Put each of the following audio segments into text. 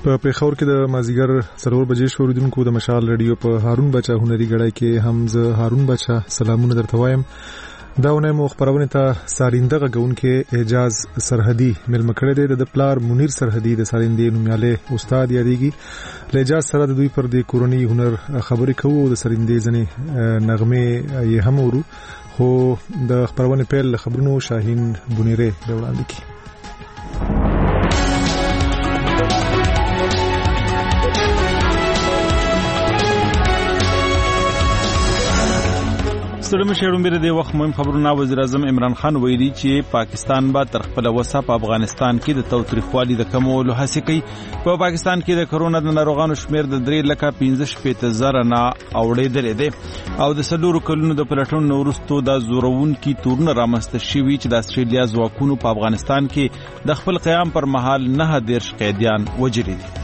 په پیښور کې د مازیګر 4 بجې شوریدونکو د مشال رادیو په هارون بچا هنري غړای کې هم زه هارون بچا سلامونه درته وایم. دا ونه مو خبرونه ته سارینده غون کې اعجاز سرحدي ملم کړی دی. د پلار منیر سرحدي د سارندې نومیاله استاد یادېږي. له اعجاز سره د دوی پر د کورنۍ هنر خبرې کوو. د سارندې ځنې نغمه یې هم ورو خو د خبرونه پیل خبرونو شاهین بونیره د وړاندې کی. ستړي شهرون بیره د وخت مهم خبرونه. وزیر اعظم عمران خان ویلي چې پاکستان به تر خپل وسه په افغانستان کې د تاوتریخوالي د کمولو هڅه کوي. په پاکستان کې د کرونا د ناروغانو شمیر د 3,15,000 نه اوړېدل دي او د 4 کلونو د پلټون وروسته د زورون کې تورن رامسته شوی چې د استرالیا ځواکونو په افغانستان کې د خپل قیام پر مهال 9 قیدیان وژلي دي.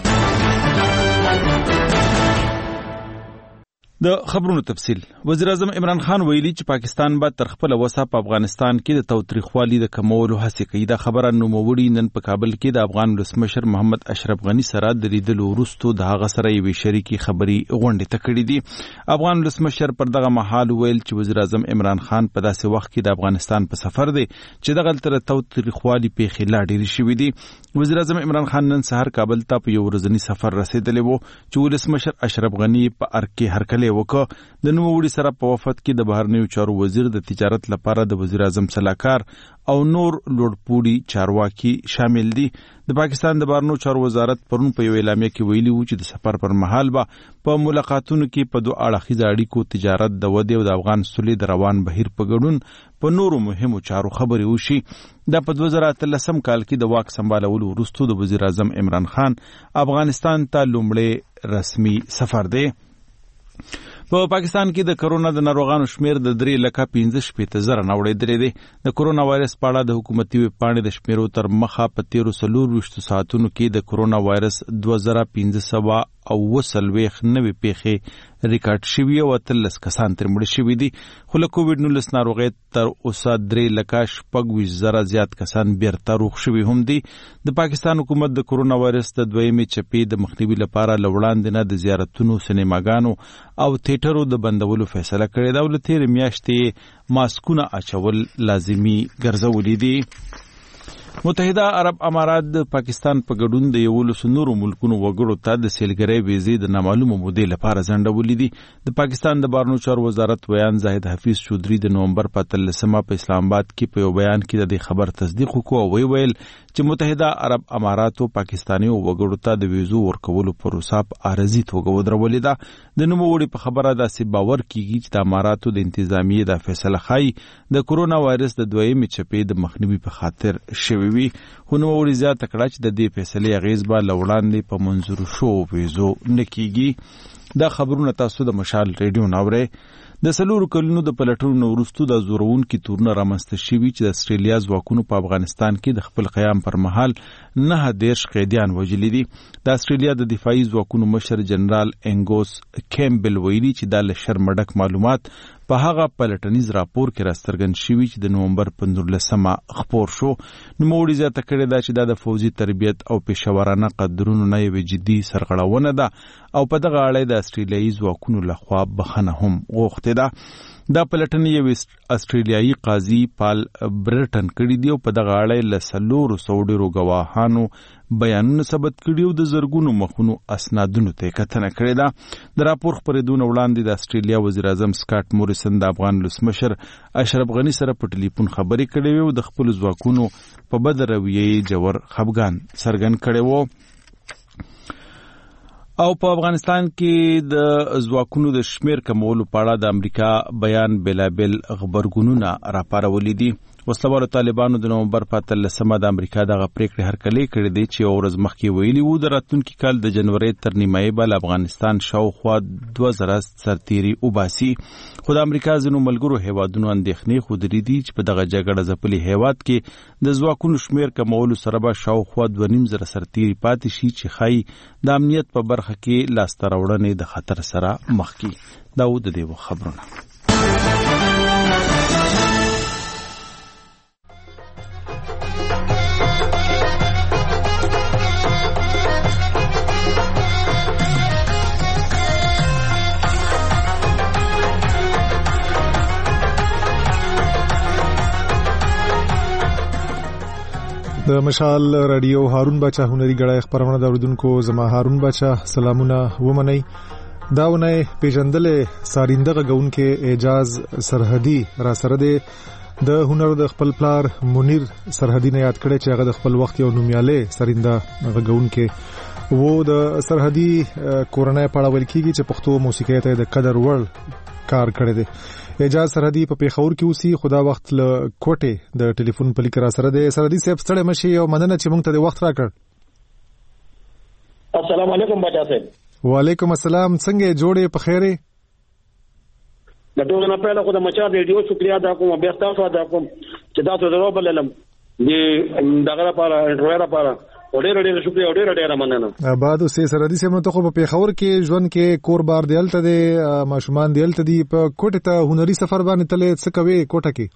د خبرونو تفصیل. وزیر اعظم عمران خان ویلي چې پاکستان به تر خپل وسه په افغانستان کې د تاوتریخوالي د کمولو هڅه کوي. دا خبره نوموړي نن په کابل کې د افغان ولسمشر محمد اشرف غنی سره د لیدلو وروسته د هغه سره یوې شریکي خبري غونډه تکړې دي. افغان ولسمشر پر دغه مهال ویل چې وزیر اعظم عمران خان په داسې وخت کې د افغانستان په سفر دی چې دغه تر تاوتریخوالي پیښې لا ډېرې شوې دي. وزیر اعظم عمران خان نن سحر کابل ته په یو ورځنی سفر رسیدلی وو چې ولسمشر اشرف غنی په ارکه هرکلی وکړ. د نوموړي سره په وفد کې د بهرنیو چارو وزیر د تجارت لپاره د وزیر اعظم صلاحکار او نور لوړپوړي چارواکي شامل دي. د پاکستان د بهرنیو چارو وزارت پرون په یو اعلامیه کې ویلي و چې د سفر پر مهال به په ملاقاتونو کې په دوه اړخیزه اړیکو، تجارت، د ودې او د افغان سولې د روان بهیر په ګډون په نورو مهمو چارو خبرې وشي. دا په 2013 کال کې د واک سمبالولو وروسته د وزیر اعظم عمران خان افغانستان ته لومړی رسمي سفر دی. په پاکستان کې د کرونا د ناروغانو شمیر د 3,15,000 نه اوړېدلی دی. د کرونا وایرس په اړه د حکومتي ویبپاڼې د شمیرو تر مخه په 13 ساعتونو کې د کرونا وایرس 2,540 نوې پیښې ریکارډ شوي او 13 کسان تر مړه شوي دي. خو له کووډ-19 ناروغۍ تر اوسه 3,26,000 زیات کسان بیرته روغ شوي هم دي. د پاکستان حکومت د کرونا وایرس د دویمې چپې د مخنیوي لپاره له وړاندې نه د زیارتونو، سینماګانو او تیټرو د بندولو فیصله کړې ده او له تېرې میاشتې ماسکونه اچول لازمي ګرځولي دي. متحده عرب امارات د پاکستان په ګډون د 11 نورو ملکونو وګړو ته د سیلګرۍ ویزې د نامعلومه مودې لپاره ځنډولې دي. د پاکستان د بهرنیو چارو وزارت ویان زاهد حفیظ چودھری د نومبر په 13 په اسلام آباد کې په یو بیان کې د خبر تصدیق وکړ او ویل چې متحده عرب اماراتو پاکستاني وګړو ته د ویزو ورکولو پروسه په عارضي توګه ودرولې ده. د نوموړي په خبره داسې باور کیږي چې د اماراتو د انتظامیې د فیصله ښایي د کرونا وایرس د دویمې چپې د مخنیوي په خاطر شوی وي. خو نوموړي زیاته کړه چې د دې فیصلې اغیز به له وړاندې په منظور شوو ویزو نه کیږي. دا خبرونه تاسو د مشال ریډیو ناورئ. د 4 کلونو د پلټونو وروسته د زورونکي تورن رامسته شوي چې د استرالیا ځواکونو په افغانستان کې د خپل قیام پر مهال 9 قیدیان وژلي دي. د استرالیا د دفاعي ځواکونو مشر جنرال انګوس کیمبل ویلي چې دا له شرم ډک معلومات په هغه پلټنیز راپور کې راسترګن شوي چې د نومبر 15 خپور شو. نوموړي زیاته کړې ده چې دا د فوزي تربیت او پیشورانه قدرونو نه یوه جدي سرغړونه ده او په دغه اړه د استرالیایي ځواکونو لخوا بخښنه هم غوښتې ده. دا پلټنې یو استرالیایي قاضي پال برټن کړي دي او په دغه اړه له 400 ډیرو ګواهانو بیانونه ثبت کړي او د زرګونو مخونو اسنادونو ته کتنه کړې ده. د راپور خپرېدون وړاندې د استرالیا وزیر اعظم سکاټ موریسن د افغان ولسمشر اشرف غنی سره په ټلیفون خبرې کړې وې او د خپل ځواکونو په بد رویې جوړ خفګان څرګند کړی وو. او په افغانستان کې د ځواکونو د شمیر کمولو په اړه د امریکا بیان بلابل خبرګونونه راپارولي دي. وسلوالو طالبانو د نومبر په 13 د امریکا دغه پریکړې هرکلی کړې دي چې ورځ مخکې ویلي وو د راتلونکي کال د جنوري تر نیمایي به افغانستان شاوخوا 2000 سرتیري وباسي. خو د امریکا ځینو ملګرو هیوادونو اندېښنې ښودلې دي چې په دغه جګړه ځپلي هیواد کې د ځواکونو شمیر کمولو سره به شاوخوا 2,500 سرتیري پاتې شي چې ښایي د امنیت په برخه کې لاسته راوړنې د خطر سره مخ کړي. دا و د دې خبرونه. د مشال رادیو هارون بچا هنري غړای خبرونه د اوریدونکو زما هارون بچا سلامونه ومني. داونه پیژندلې سارینده غونکې اعجاز سرحدي را سره د هنر د خپل پلار منیر سرحدي نه یاد کړي چې هغه د خپل وخت یو نومیاله سارینده غونکې وو. د سرحدي کورنۍ پاړول کیږي چې پښتو موسیقي ته د قدر وړ کار کړی دی. اعجاز سرحدي په پیښور کې اوسي، خدا وخت له کوټه د ټلیفون په لیک را سره دی. سرحدي صاحب ستړي مشي او مننه چې موږ ته د وخت راکړ. السلام علیکم بچا صاحب. وعلیکم السلام، څنګه جوړې په خیره؟ د ټول نه پهله خو د مچا ریډیو شکریا ادا کوم، بیا تاسو ادا کوم چې تاسو درو بللم دي دغه لپاره انټرویو لپاره ډېر شکریا، ډېر مننه. بعد اوسې سرحدي صاحب ته خو په پیښور کې ژوند کې کور بار دیلته دي، ماشومان دیلته دي، په کوټه ته هنري سفر باندې تلې څه کوي کوټه کې؟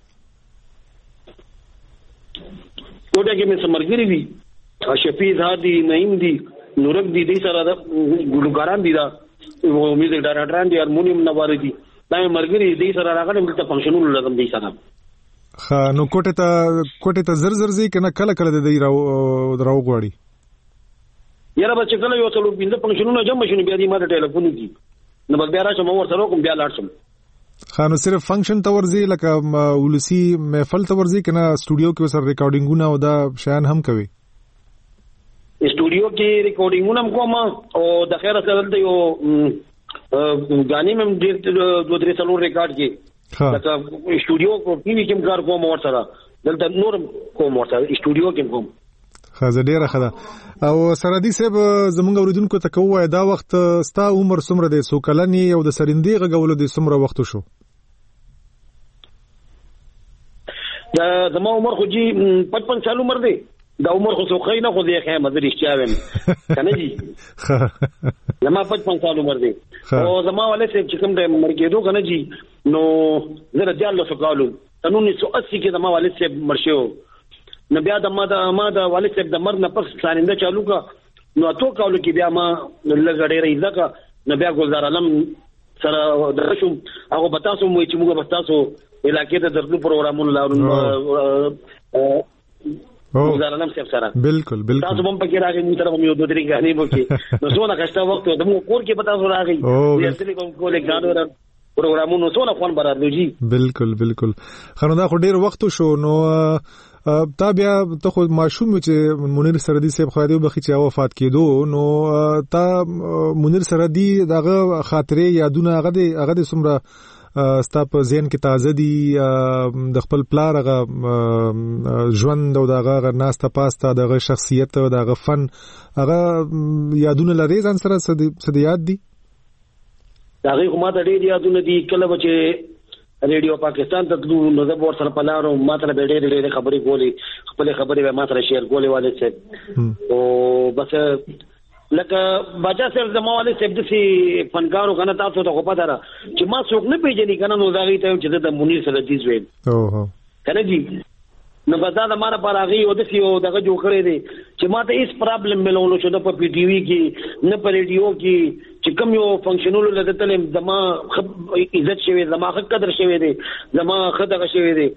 کوټه کې مې سمرګری دي، شفیع هادي، نعیم دي، نورک دي، دې سره د ګلوکاران دي، دا میوزیک ډایرکټران دي، هارمونیم نوار دي، دا مرګري دې سره راغلم دلته فنکشنونو لازم دي سره. نو کوټه ته زر زی کنه کله د دې راو غواړي یاره بچ کله یو څلور بینده فنکشنونه جمع شونه بیا دې ما ټلیفون کی نو بس بیا راشم ور سره کوم بیا لاړم. خانو صرف فنکشن ته ورزي لکه ولسی محفل ته ورزي کنه سټوډیو کې سره ریکارډینګونه او دا شیان هم کوي؟ سټوډیو کې ریکارډینګونه هم کوم او د خیره سره د یو غانې مم ډېر 2-3 سالو ریکارډ کې لکه سټوډیو کو ټي وی کې کار کوم ور سره دلته نور کوم ور سره سټوډیو کې کوم. خازه ډیره خده. او سرحدي صاحب زمونږ اوریدونکو ته کوه دا وخت ستا عمر څومره دی؟ سو کلنی او د سرندې غولو د څومره وخت شو؟ دا زما عمر خو جی 55 سال عمر دی. دا عمر خو سو خینه خو دی خیمه د رښتیا ویم کنه جی زما 55 سال عمر دی او زما ولې چې کوم د مرګېدو کنه جی نو زه د جالو سکالو 1980 کې زما والد صاحب مرشو نو بیا د ما د والد صاحب د مرګ نه پس سارنده چالو کا نو اتو کالو کې بیا ما لګړې راځه نو بیا ګلزار علم سره درشم هغه بتاسو مو چې موږ بتاسو علاقې ته درلو پروګرامونه لاړو ګلزار علم صاحب سره بالکل تاسو هم پکې راغی موږ طرف یو 2-3 غانې وکي نو څونه کښته وخت د موږ کور کې پتاسو راغی دې اصلي کوم کولې غاډو پروګرامونو څونه خوان برادلو جی. بالکل خنو دا خو ډیر وخت شو. نو تا بیا ته خو ماشوم چې منیر سرحدي صاحب خو دې بخي چې وفات کېدو نو تا منیر سرحدي دغه خاطره یادونه هغه د سمره ستا په ذهن کې تازه دي د خپل پلار هغه ژوند او دغه ناسته پاسته دغه شخصیت او دغه فن هغه یادونه لري ځان سره څه یاد دي؟ هغه کومه ته ډېر یادونه دي. کله چې ریډیو پاکستان ته تلو نو زه ور سره پلارو ما ته ډېر خبرې کولې خپل خبرې ما سره شیر کولې والے څه او بس لکه بچا صرف زما والے صاحب د سي فنکارو کنه تاسو ته خو پته را چې ما څوک نه پیژني کنه نو دا غي ته چې د منیر سرحدي زوی اوه کنه جی نو بدا د ماره پر هغه او د سی او دغه جوړ کړی دی چې ما ته هیڅ پرابلم ملونو شو د په پی ټی وی کې نه په ریډیو کې چې کوم یو فنکشنولو لته تل زما عزت شوی زما حق قدر شوی دی زما خدغه شوی دی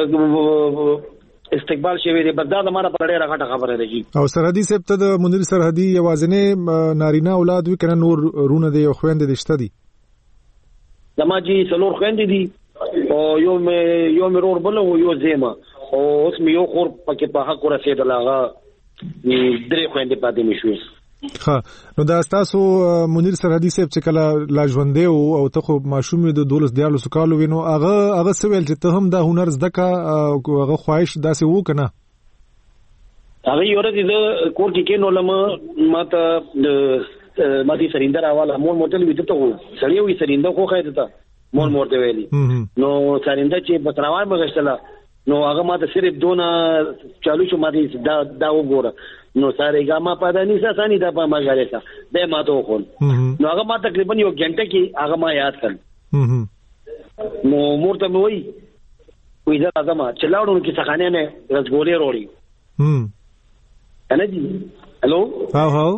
استقبال شوی دی بدا د ماره پر ډیره غټه خبره دی. او سرحدي صاحب ته د منیر سرحدي یوازنه نارینه اولاد وی کنه نور رونه دی او خويند دي شته دي؟ زما جی څلور خويند دي او یو مې رور بل او یو زیما او اوس مې یو خور پکې په حق ورسېدل هغه درې خويندې پاتې مشوي. ها نو دا تاسو منیر سرحدي صاحب چې کله لا ژوندې او ته خو ماشوم د 12 کالو وینو هغه سویل چې ته هم د هنر زده کا هغه خواهش داسې وو کنه؟ هغه یو ورځ د کور کې نو لمه ماته مادي سرینده راواله مول موټل ویته ته سړی وی سرینده خو خایته ته مول مورته ویلي نو سرینده چې بتراوای مغشتله نو هغه ماته صرف دونه چالو شو مادي دا وګوره نو ساره ګاما پدانی ساسانی دا په ماګاریسا د ما ته خون نو هغه ما تقریبا یو غنټه کې هغه ما یاد کړ نو مورته وای وې دا هغه ما چلاوړو کې څخانه نه رسګولې وروړي انا جی هلو هاو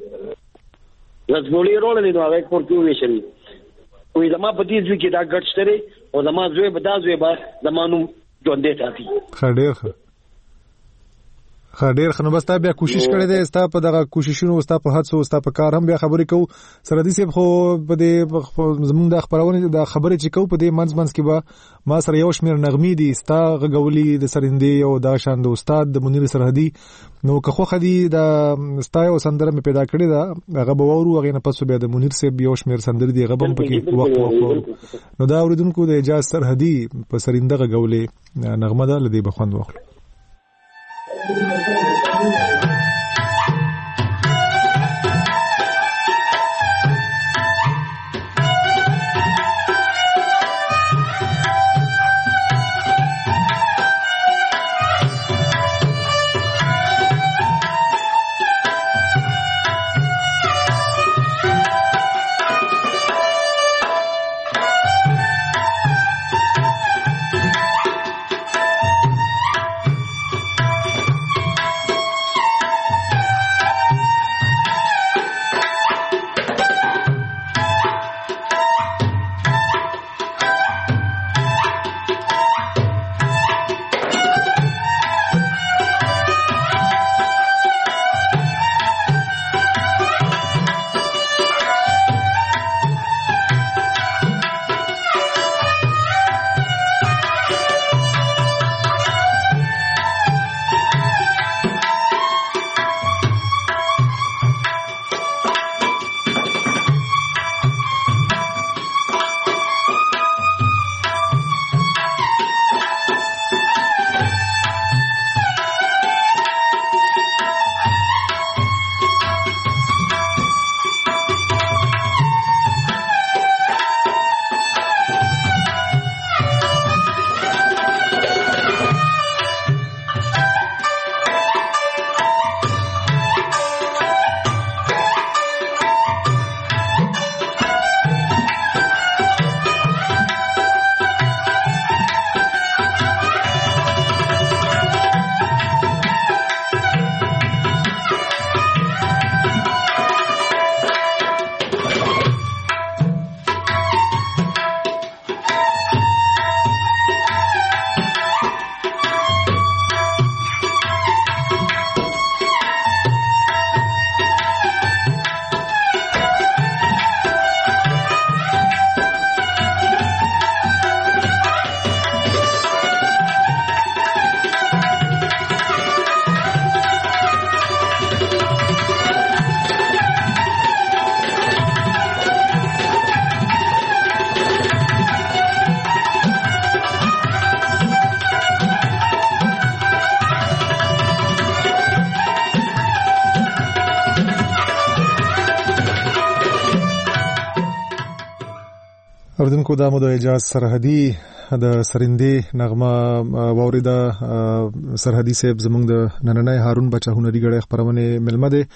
رسګولې وروړي نو هغه کوټو ویشل وې زما په دې ځکه دا ګټ شته او زما زوی به دا زوی به زمانو ژوندې ساتي خډېخه ډېر خنو بس تا بیا کوشش کړی دی ستا په دغه کوششونو ستا په هڅو ستا په کار هم بیا خبرې کوو سرحدي صاحب خو په دې زموږ د خبرونه د خبرې چې کوو په دې منځ کې به ما سره یو شمېر نغمې دي ستا غږولي د سرندې او دا شان د استاد د منیر سرحدي نو که خوښه دي د ستا یو سندره مې پیدا کړې ده هغه به واورو هغې نه پس بیا د منیر صاحب یو شمېر سندرې دي هغه به هم پکې وخت نو دا اورېدونکو د اعجاز سرحدي په سرنده غږولې نغمه ده له دې به خوند واخلو. اوردونکو دا مو د اعجاز سرحدي د سرندې نغمه واوریده سرحدي صاحب زموږ د نننۍ هارون بچا هنري غړي خبرونه ملمه ده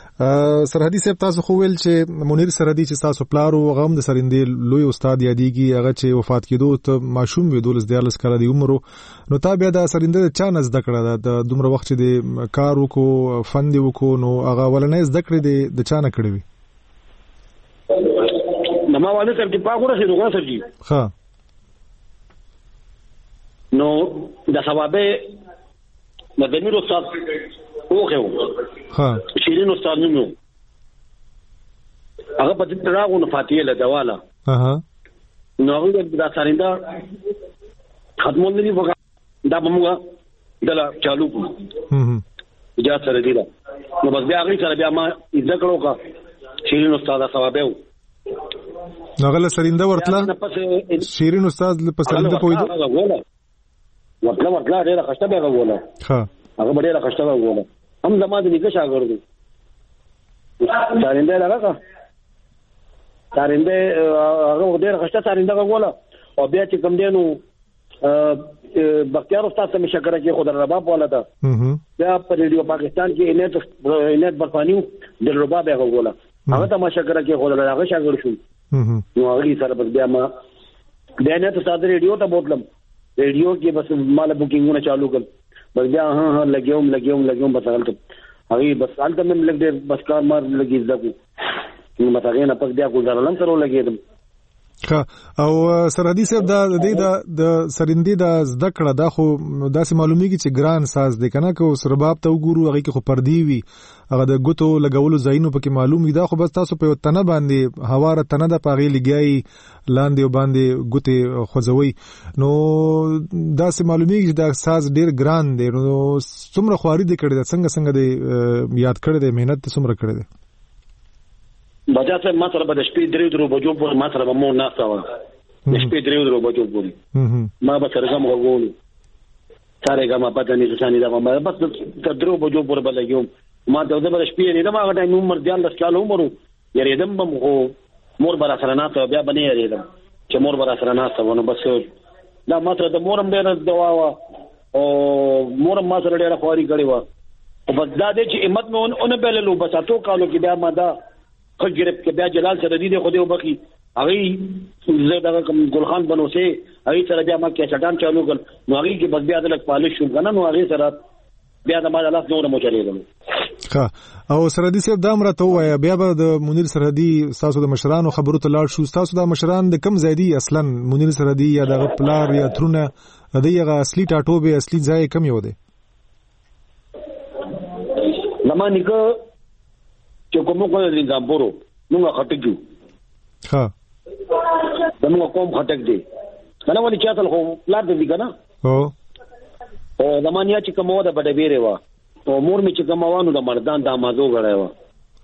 سرحدي صاحب تاسو خو ویل چې منیر سرحدي چې تاسو پلارو غم د سرندې لوی استاد یادېږي هغه چې وفات کېدو ته ماشوم وی 12 کال دی عمر نو تا بیا د سرندې چا نه زده کړه د دومره وخت چې د کار وکړو فن دی وکړو نو هغه ولنې زده کړې د چا نه کړې وي نما والد تر کې پاګوره شي دوه سرجی ها نو د ثوابه مدني استاد اوخه ها شیرین استاد نو هغه په دې تراغو نه فاتیه له دواله اها نو هغه د سرنده ختمون دی وګا دا بموګه دلا چالو اجازه سره دی نو بس بیا هغه سره بیا ما ذکر وکړه شیرین استاد ثوابه نغله سرنده ورتله شیرین استاد په سرنده پویدو ورتله ډیره خشته به غوونه ها هغه ډیره خشته غوونه هم زماده دې شاګرد سرنده لګه سرنده هغه ډیره خشته سرنده غوونه او بیا چې کوم دینو بختیار استاد ته مشکره کې خود رباب ولا ده بیا په ریډیو پاکستان کې انټ برپانیو د رباب غوونه هغه ته مشکره کې خود هغه شاګرد شو نو هغه سره بیا ما دنه ته ساده ریډیو ته بوتلم ریډیو کې بس مال بوکینګونه چالو کړ بس بیا ها لګیوم بس حالت هغه بس حالت مې لګ دې بس کار مار لګی ځکو نو متاګه نه پک بیا ګزارلم سره لګیدم او سرحدي صاحب د سرندې د زده کړه دا خو داسې معلومیږي چې ګران ساز دی کنه که اوس رباب ته وګورو هغه کې خو پردي وي هغه د ګوتو لګولو ځایونو پکې معلوم وي دا خو بس تاسو په تنه باندې هواره تنه د پاغي لګي لاندې باندې ګوتې خوځوي نو داسې معلومیږي چې دا ساز ډیر ګران دی نو څومره خواري دې کړی دا څنګه دې یاد کړی دی مهنت څومره کړی دی بچا صاحب ما سره به د شپې 3 بجو پورې ما سره به مو ناسته و د شپې 3 بجو پورې ما به سرګم غوول ساره ګما پته نه ځانې دا ما بس 3 بجو پورې به لګوم ما ته د شپې نه دا ما غټه عمر ځان د کال عمر یریدم بم خو مور برا سره ناسته بیا بنې یریدم چې مور برا سره ناسته ونه بس دا ما سره د مورم ډېر دوا وا او مورم ما سره ډېر خواري کړی و او بس دا دې چې همت مې اون بللو بس اتو کالو کې بیا ما دا خجرب کې بیا جلال سره دې خو دې وبخي هغه زه دا کوم ګلخان بنوسه هغه سره بیا ما کې چټان چالو کړ نو هغه کې بس بیا د لک پالش شو کنه نو هغه سره بیا د ما الله نور مو چلیدل او سرحدي صاحب دا مرته وایا بیا به د منیر سرحدي تاسو د مشرانو خبرو ته لاړ شو تاسو د مشران د کم زیدي اصلا منیر سرحدي یا د پلار یا ترونه دغه اصلي ټاټوبه اصلي ځای کم یو دی زمانه کې چې کوم کو د زامبورو موږ خټکو موږ کوم خټک دی کنه ولې چاته خو پلار دې کنه او زمانه چې کومه ده بډې بیره وا او مور می چې کوموانو د مردان د مازو غړای وا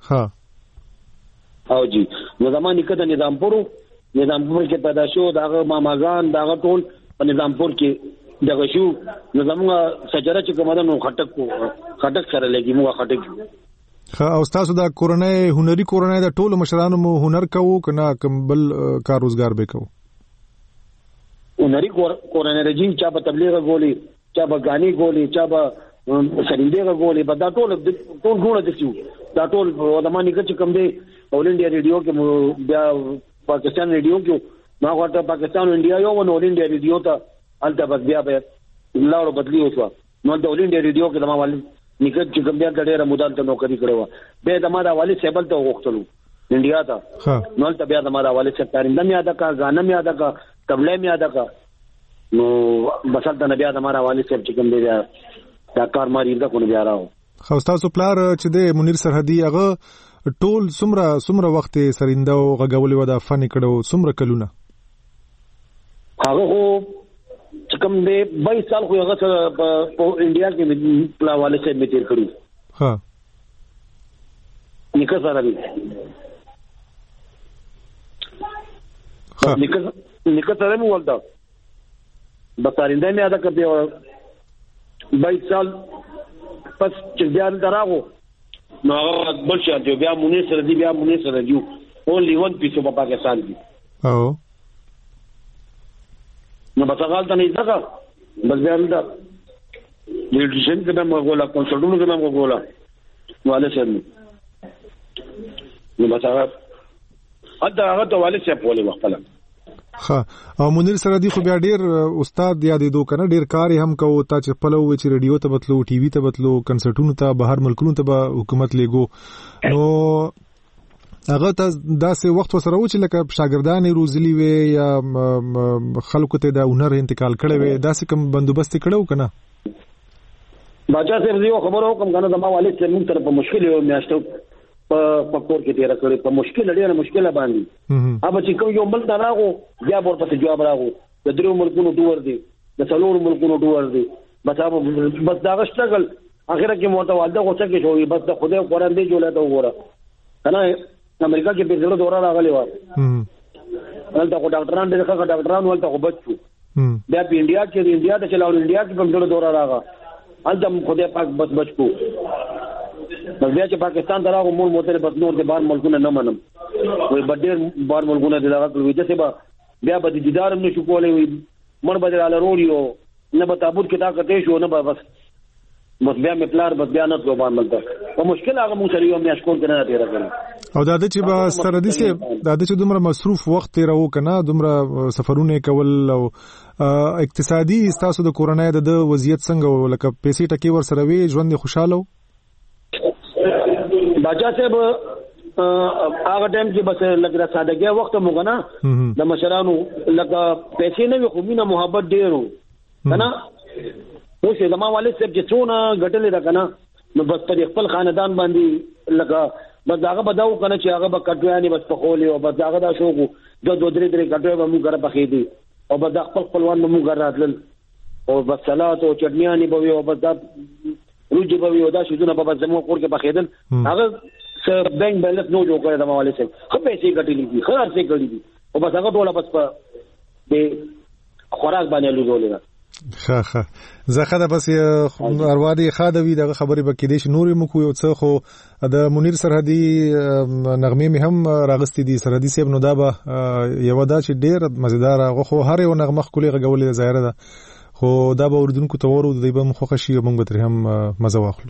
او جی نو زمانه کې د نظامپور کې پیدا شو داغه ماماګان داغه ټول په نظامپور کې دغه شو نو زموږ سجره چې کومه ده نو خټک سره لګي موږ خټک او تاسو دا کورنۍ هنري کورنۍ د ټولو مشرانو مو هنر کوو کنه کمبل کار روزګار به کوو هنري کورنۍ رجی چا په تبلیغ غولي چا به غاني غولي چا به سرینده غولي دا ټول ګونه دي دا ټول ودمانې کې کوم دی اول انډیا ریډیو کې بیا پاکستان ریډیو کې ما غواړم پاکستان انډیا یو نو اول انډیا ریډیو ته الته بس بیا به لاړو بدلی وشو نو د اول انډیا ریډیو کې د ما والي نکد چې کوم بیا ډېر مودان ته نوکری کړو به د ما د والد سیبل ته وغوښتلو انډیا ته نو ته بیا د ما د والد سیب تارینده مې یاد کا غانم یاد کا تبله مې یاد کا نو بسل د بیا د ما د والد سیب چې کوم دی دا کار ماری دا کو نه بیا راو خو تاسو پلار چې د منیر سرحدي هغه ټول سمره وخت سرینده او غغولې ودا فن کړو سمره کلونه هغه چې کوم دی 22 سال خو هغه په انډیا کې پلاواله سره مې تیر کړو نیکه سره دی نیکه سره مې ولدا بسارنده مې ادا کړی 22 سال پس چې بیا دراغو نو هغه بل څه دی بیا مونږ سره دی اونلی ون پیسو په پاکستان کې او نو بتاغال ته نه ځکه بس بیا دا لیډرشپ کې هم غولا کنسلټونو کې هم غولا والے سره نو بتاغال هغه ته والے سره په وخت لا او منیر سرحدي خو بیا ډیر استاد یادېدو کنه ډیر کار هم کوو تا چې خپل و چې ریډیو ته بتلو ټي وي ته بتلو کنسرټونو ته بهر ملکونو ته به حکومت لګو نو هغه ته داسې وخت وسره و چې لکه شاګردان روزلي وي یا خلکو ته د هنر انتقال کړي وي داسې کوم بندوبست کړو کنه باچا صاحب یو خبرو کوم کنه زما والد چې موږ تر په مشکل یو میاشتو په کور کې تیر کړی په مشکل ډیره مشکله باندې اوبه چې کوم یو بل دا راغو بیا ورته جواب راغو د درو ملکونو ډور دي د څلور ملکونو ډور دي بس دا غشتګل اخره کې موته والده غوڅه کې شوې بس د خدای قرآن دی جوړه ته وګوره کنه امریکا کې په زړه دورا راغلی و ولته کو ډاکټران دغه ډاکټران ولته کو بچو بیا په انډیا کې ته چلاو انډیا کې په زړه دورا راغا الته خدای پاک بس بچو بس بیا چې پاکستان دراغو مول موته بس نور د بار ملکونه نه منم وای بډیر بار ملکونه دغه کوي چې سبا بیا به دیدار هم نشو کولای وي مړ بدل علي روړیو نه به تابوت کې دا کته شو نه بس بیا مې پلار بس بیا نه کوبان ملته او مشکل هغه مونږ سره یو میاش کول کنه تیر کړو او دا چې با سرحدي سي دا چې دومره مصروف وخت راو کنه دومره سفرونه کول او اقتصادي تاسو د کورونای د وضعیت څنګه لکه پیسې ټکی ور سره وي ژوند خوشاله باچا صاحب هغه ټایم کې بس لګرا سادهګي وخت موږ نه د مشرانو لکه پیسې نه وي خو مینه محبت ډیرو کنه نو چې زما والد صاحب چې څونه غټلې ده کنه نو بس پر خپل خاندان باندې لکه بس هغه بداو کنه چې هغه به کټویانی بس په خولې او بس هغه دا شوق د 2-3 کټوی به موږ غره پخې دي او بس خپل خپلوان موږ غره راتل او بس سلات او چټنیانی به او بس دا روجي به او دا شودونه به بس زموږ کور کې پخېدل هغه بینک بیلنس نو جوړ کړی د ماوالي صاحب خو پیسې ګټلې دي خو ارڅې ګټلې دي او بس هغه ټول بس په د خوراک باندې لولې ده ښه زخه ده بس اروادي خادوي د خبرې بکې دي چې نور مو یو څه خو د منیر سرحدي نغمې مې هم راغستې دي سرحدي صاحب نو دا به یو دا چې ډېر مزیدار خو هر یو نغمه خولي غولې ظاهر ده خو دا به اردوونکو ته ورو دی به مخه شي او موږ به هم مزه واخلو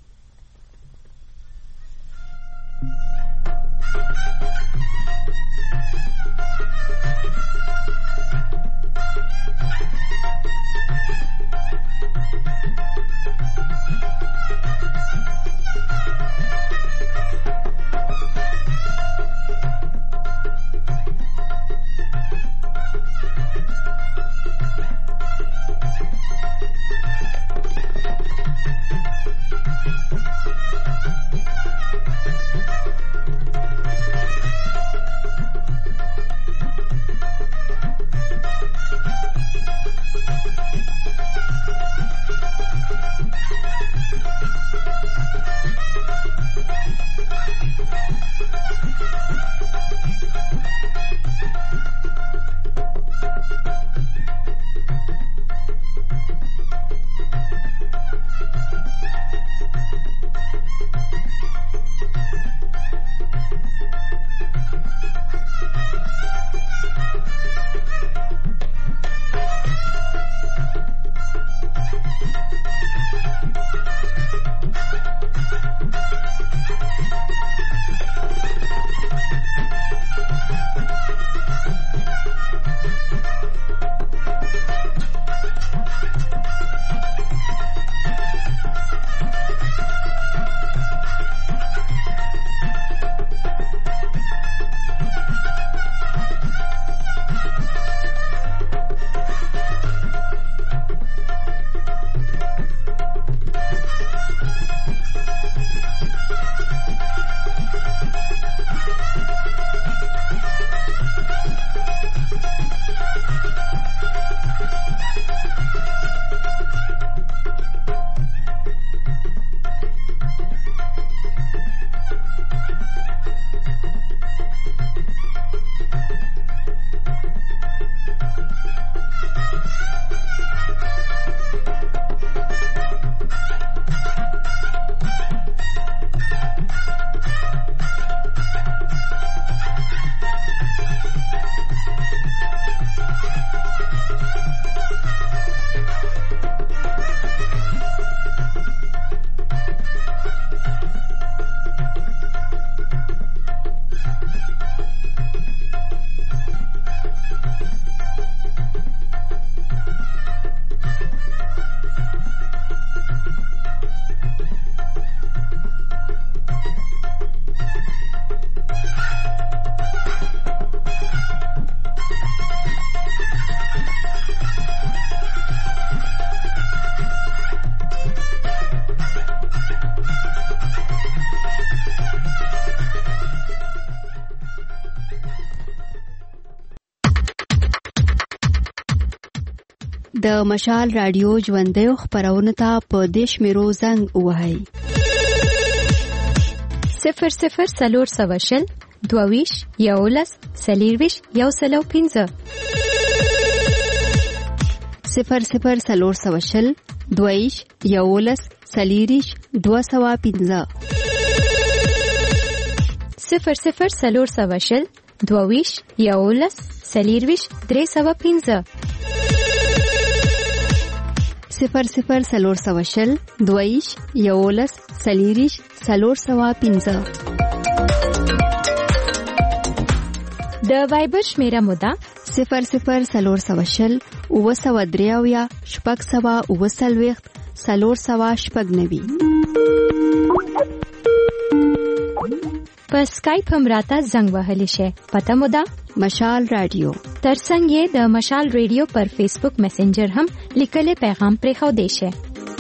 د مشال رادیو ژوندۍ خبرونه ته په دیش میرو زنګ وهاي 00 22 یولس سلیرویش یو سلو 15 00 22 یولس سلیریش 215 00 22 یولس سلیرویش 315 00 22 یولس سلیریش 315 د وایبر شمیره مودا 00 وسودریاویا شپږ سوا وسلويخت سلور سوا شپږ نوي په اسکایپ هم راته زنګ وهلی شي. پته مو ده مشال رادیو. ترڅنګ یې د مشال ریډیو پر فیسبوک میسنجر هم لیکلي پیغام پرېښو دی شي.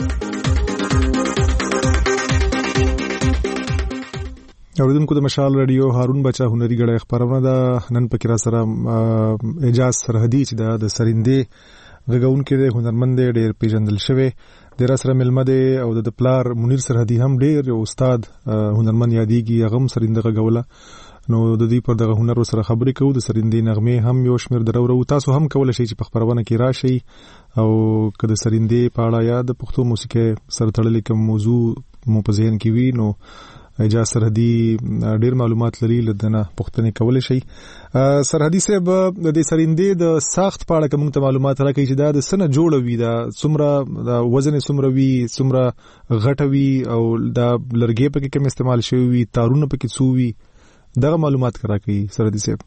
اوریدونکو د مشال رادیو هارون بچا هنري غړي خبرونه ده. نن پکې را سره اعجاز سرحدي چې د سریندې غږون کې د هنرمند ډېر پیژندل شوی د را سره ملمه ده او د پلار منیر سرحدي هم ډېر استاد هنرمند یادېږي. هغه هم سرینده غږوله. نو د دې پر دغه هنر سره خبرې کوو. د سریندې نغمه هم یو شمیر درو تاسو هم کولای شئ چې په خبرونه کې راشي او که د سریندې په اړه یا د پښتو موسیقي سره تړلې کوم موضوع مو په ذهن کې وي نو اجازه سرحدي ډېر معلومات لري لدنه پښتنې کولای شي. سرحدي صاحب د سریندې د ساخت په اړه کوم ته معلومات راکړي چې دا د سنه جوړوي دا څومره د وزن څومره وي څومره غټوي او دا لرګي په کې کوم استعمال شوی وي تارونه په کې څو وي دا معلومات راکړي سرحدي صاحب.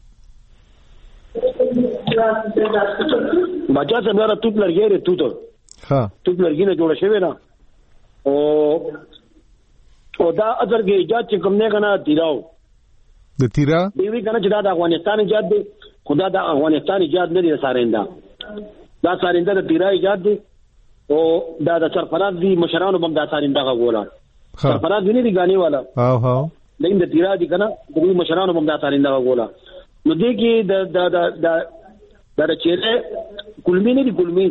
بچا څنګه توپ لرګي ته توپ لرګي نه جوړ شوی نه او دا اثر کې ایجاد چې کوم نه کنه تیراو د تیرا دیوی کنه چې دا د افغانستان ایجاد دی. خدا د افغانستان ایجاد نه دی سارنده. دا سارنده د تیرا ایجاد دی او دا د سرفراز دی مشرانو بم دا سارنده غوړه. سرفراز دی نه دی غاني والا ها لیکن د تیرا دی کنه د مشرانو بم دا سارنده غوړه. نو دې کې د چیرې کلمی نه دی کلمی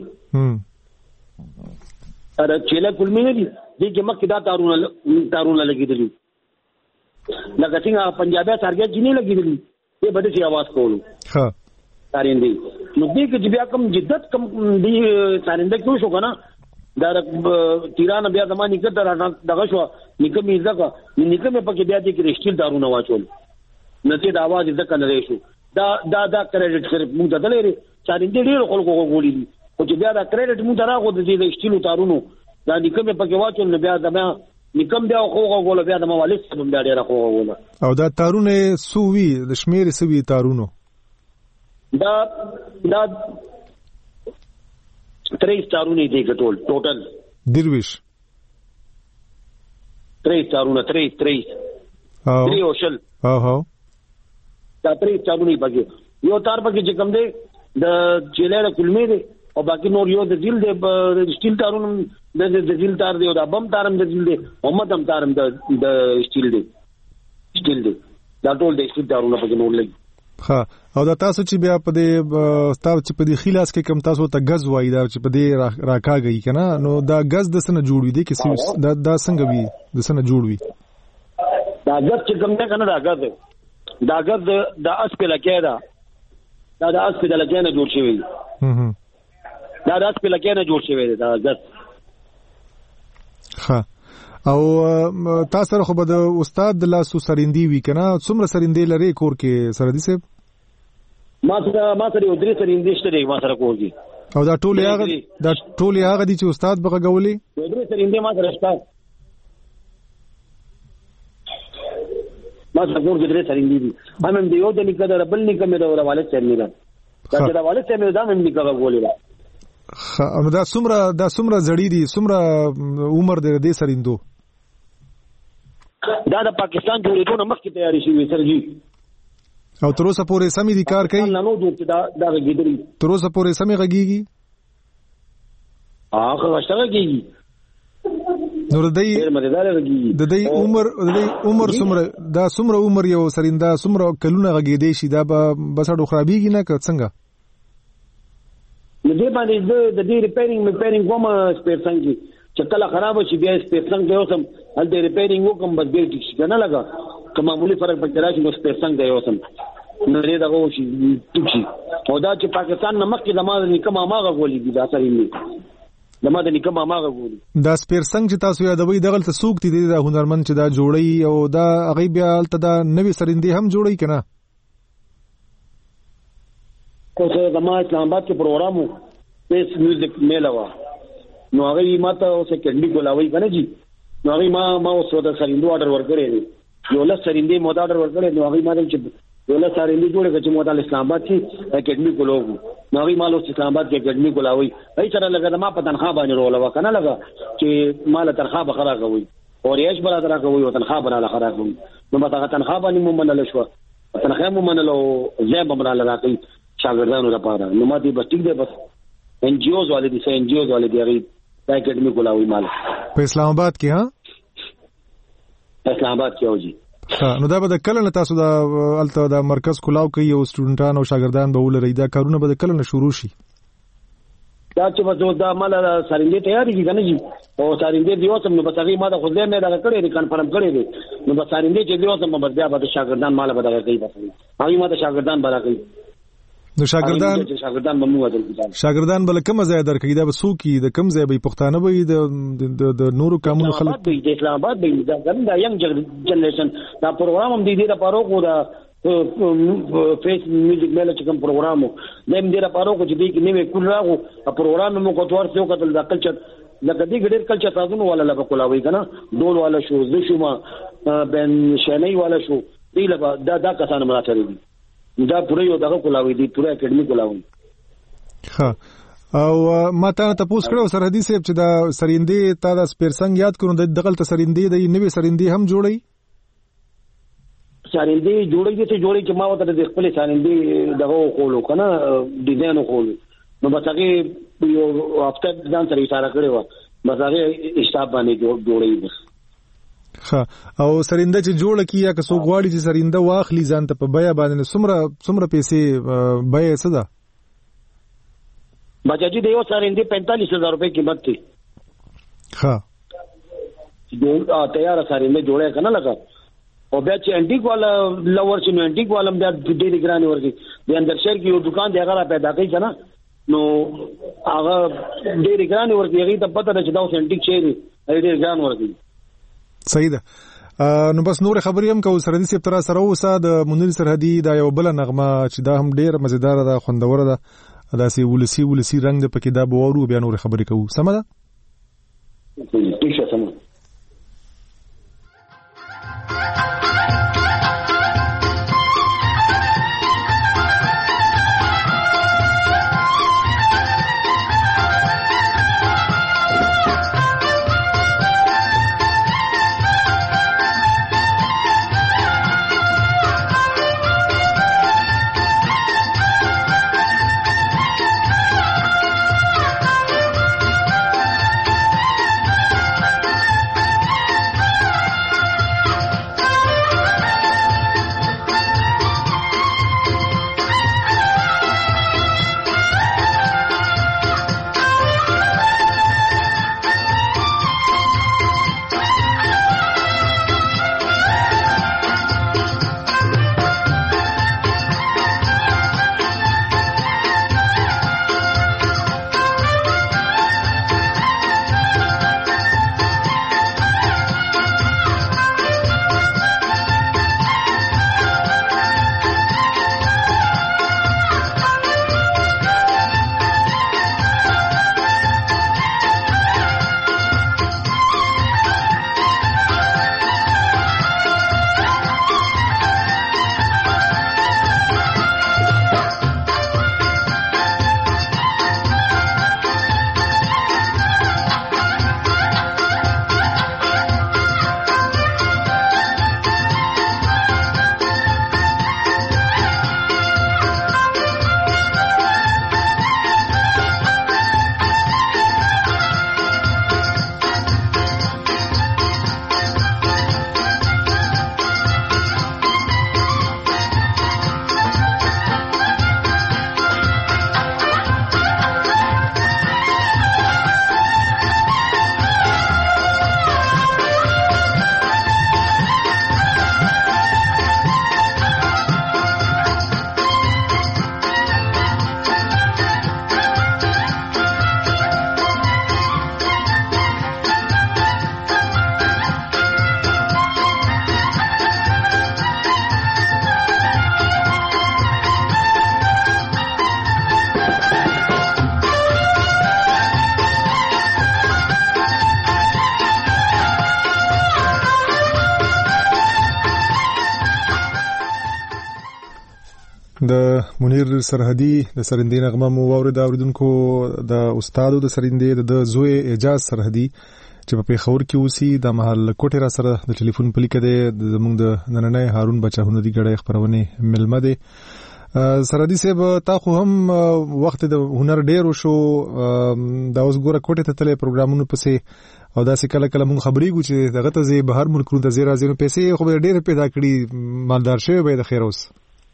دا چیرې کلمی نه دی دې کې مکه دا تارونه لګیدلی لکه څنګه پنجابي تارګه جنې لګیدلی دې بده شي आवाज کولو ها تارندې نو دې کې بیا کوم جدت کوم دې تارنده کیو شو کنه دا تیران بیا زماني کړه دغه شو نکم ځکه نکم په کې بیا دې کې رښتینی تارونه واچول نته د आवाज ځکه نه شو دا کریډټ سره موږ دلې تارنده ډېر خلکو غوړي دي او چې بیا دا کریډټ موږ راغو د دې رښتینی تارونو دا نکم په کې واچول نو بیا دا نکم بیا خوغه غول بیا د موالد سم بیا ډیره خوغه غول او دا تارونه سووي د شمیر سوي تارونو دا 3 تارونه دي ټوټل درویش 3 تارونه 3 اوشل ها دا 3 تارونه بګي یو تار بګي چې کوم دی د چیلې کلمې دی او باقي نور یو د جیل د سټیل تارونو د جیل تار دی او د بم تارم د جیل دی محمد هم تارم د سټیل دی دا ټول د سټیل تارونو په نور لګي. ها او دا تاسو چې بیا په دې تاسو چې په دې خلاص کې کم تاسو ته غز وای دا چې په دې راکاږي کنه نو دا غز د سن جوړ وي دي کې دا څنګه وي د سن جوړ وي دا غز چې کوم نه کنه دا غز د اس په لکه دا د اس په لکه نه جوړ شوی دا راس په لکه نه جوړ شوی دی دا غز. ها او تاسو خو به د استاد د لاسو سریندي وی کنه څومره سریندي لري کور کې سردي صاحب؟ ما سره یو درې سریندي شته ما سره کور کې او دا ټول هغه دي چې استاد بغولي یو درې سریندي ما سره شته ما سره کور کې درې سریندي دي هم د یو د نکدار بل نکمه د والد سره نه دا چې د والد سره دا هم نکغه غولي نو دا څومره زړی دي څومره عمر دی د سریندو دا د پاکستان جوړېدو نه مخکې تیاری شوی سرجی او تر اوسه پورې سمې دي کار کوي نه نو دا غږیدلی تر اوسه پورې سمې غږیږي هغه واشته غږیږي نو د دې عمر څومره عمر یو سریندا څومره کلونه غږیدې شي دا بس اډو خرابېږي نه که څنګه نو دې باندې د دې ریپیرینګ کوم سپیر څنګه چې کله خراب شي بیا سپیر څنګه یو سم هل دې ریپیرینګ وکم بس ډېر ټیک شي نه لگا که معمولی فرق پکې راشي نو سپیر څنګه یو سم نو دې دغه شي ټیک شي او دا چې پاکستان نه مخکې زموږ نکم ماغه غولي دي دا سره نه زموږ نکم ماغه غولي دا سپیر څنګه چې تاسو یادوي دغه ته سوق دي دا هنرمند چې دا جوړي او دا هغه بیا تل دا نوې سریندي هم جوړي کنه کوڅه زما اسلام آباد کې پروګرامو پیس میوزیک میلاوا نو هغه ماته اوسه کډلی کولاوي کنه جی نو هغه ما اوسه د سریندو آرډر ورکړې یو له سریندې مو آرډر ورکړې نو هغه ماته چې یو له سریندې جوړه چې مو د اسلام آباد کې کډلی کولوګو نو هغه مال اوسه اسلام آباد کې کډلی کولاوي هي سره لګا ما په تنخواه باندې رولا وکنه لګا چې مال تنخواه بخرا کوي او ریاش برادر کوي او تنخواه بنا لخرا کوي نو ماته تنخواه باندې مو منل شو تنخواه مو منلو زه به مرال راکې شاګردانو لپاره نو ما دې بس ټیک دی بس ان جی اوز والے دي ان جی اوز والے دی دا اکیډمي کولاوي مال په اسلام آباد کې اسلام آباد کې او جی نو دا به د کله نه تاسو د الته د مرکز کولاو کوي او سټوډنټان او شاګردان به ولري دا کارونه به د کله نه شروع شي دا چې بس دا مال سارنده تیاری دي کنه جی او سارنده دی اوسم نو بسغي ما د خوځې مې دا کړې دي کنفرم کړې دي نو بس سارنده چې دی اوسم په بیا به شاګردان مال به دا کوي بس هغه ما د شاګردان برا کوي نو شاګردان به مو ودل شاګردان بل کوم ځای درکې دا به سوکي د کوم ځای به پښتانه به د نورو کومو خلک د اسلام آباد به دا ینګ جنریشن دا پروګرام هم دی د پاره کو دا فیس میوزیک مله چې کوم پروګرام دیم دې لپاره کو چې دې کې نوې کول راغو پروګرام مو کو تور څو کتل د کلچر لکه دې ګډیر کلچر تاسو ولا لبا کولاوي کنه ډول والا شو د شوما بن شنی والا شو دې لبا دا کسان مراته دي دا پوره یو دغه کولاوي دي پوره اکیډمي کولاوي ها او ما ته تاسو کړو سرحدي صاحب چې دا سریندې تا د سپیرسنګ یاد کړو د دغه سریندې د نوې سریندې هم جوړي سارندې جوړي چې ما وته د خپل سارندې دغه خولو کنه ډیزاین خولو نو بس هغه یو هفته ځان سره اشاره کړې و بس هغه حساب باندې جوړي بس ها او سرنده چې جوړ کیه که څوک غواړي چې سرنده واخلي ځان ته په بیا باندې څومره پیسې بیا څه ده بچا جی دیو سرنده 45000 روپے قیمت تھی ها جو تیار سرنده جوړه کنه لگا او بیا چې انټیک والا لور چې نو انټیک والا بیا ډېری ګرانی ورګي د اندر شهر کې یو دکان دی هغه پیدا کوي کنه نو هغه ډېری ګرانی ورګي هغه ته پته ده چې دا اوس انټیک شي دی ډېری ګران ورګي صحیح ده نو بس نور خبرې هم کو سرحدي سپ تر سره اوسه د منیر سرحدي دا یو بل نغمه چې دا هم ډېر مزیدار ده خوندور ده دا سی ولسی رنگ د پکې دا بوورو بیا نور خبرې کوو سم ده ٹھیک ہے سم د منیر سرحدي د سرندې نغمه مو واورید اوریدونکو د استادو د سرندې د زوی اعجاز سرحدي چې په پیښور کې اوسي د محل کوټه را سره د ټلیفون پلیک دی زموږ د نننۍ هارون بچا هنري غړي خبرونه ملمه دی سرحدي صاحب تا خو هم وخت د هنر ډیر شو دا اوس ګوره کوټه ته تلې پروګرامونو پسې او دا سې کله کله مونږ خبرېږو چې دغه ته زی بهر ملکونو ته زیرا زینو پیسې خو ډیر پیدا کړي مالدار شوی به د خیر اوس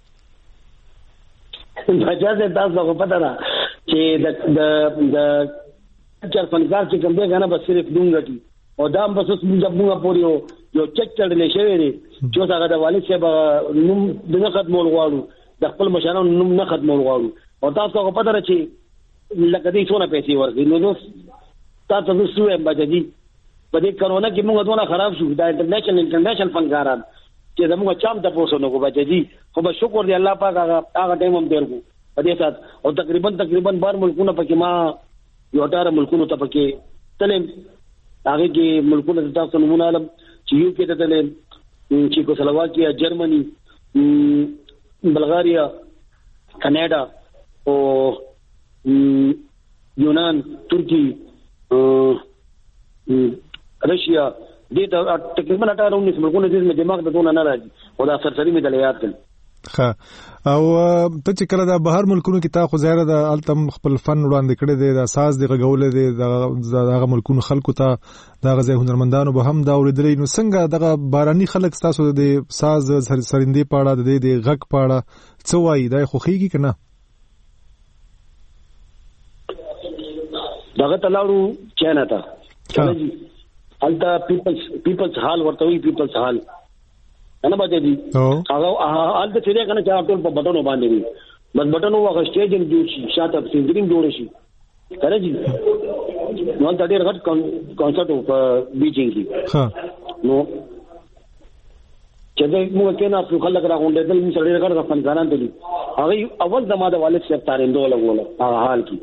اجازه تاسو کو پته را چې د چر فنکار چې کوم دی غنه بس صرف دونګټي او دا هم بس موږ پورې یو چک کړل شوی دی چې هغه د والد صاحب نوم د ختمول غواړو د خپل مشرانو نوم نه ختمول غواړو او تاسو کو پته را چې لکه دې څونه پیسې ورکړي نو تاسو د سوې بچی په دې کرونا کې موږ دونه خراب شو دا انټرنیشنل فنکاران چې زموږ چام ته پوسونه کو بچی خو به شکر دی الله پاک هغه ټیم هم تیر کو په دې سات او تقریبا بار ملکونه پکې ما یو 18 ملکونو ته پکې تلم هغه کې ملکونه تاسو نمونه علم چې یو کې ته تلم چې کوسلواکیا جرمني بلغاریا کاناډا او یونان ترکی رشیا دې ته تقریبا 18-19 ملکونه دې دماغ ته دونه نه راځي او دا سرسری مې دلیات کړ او ته چې کله د بهر ملکونو کې تا خو ظاهر د التم خپل فن وړاندې کړی دی د ساز د غول دی دغه ملکونو خلکو ته دغه ځای هنرمندانو به هم دا اوریدلې نو څنګه دغه باراني خلک تاسو د ساز سرندې پاړه د غږ پاړه څه وایي دا خو خيږي کنه دغه تلاړو چینه ته جی التا پیپلز هال ورته وی پیپلز هال انا باندې دي هغه حال ته چې کنه چې ټول په بټنو باندې دي بس بټنو هغه سټیج هم جوړ شي شاته سینګرینګ جوړ شي کنه جی نو دا ډېر غټ کانسرټ په بیجینګ کې نو چې دا موږ کې نه په خلک راغونډې دل موږ ډېر غټ فنکاران دي هغه اول د ما د والد صاحب تاریندو لګول هغه حال کې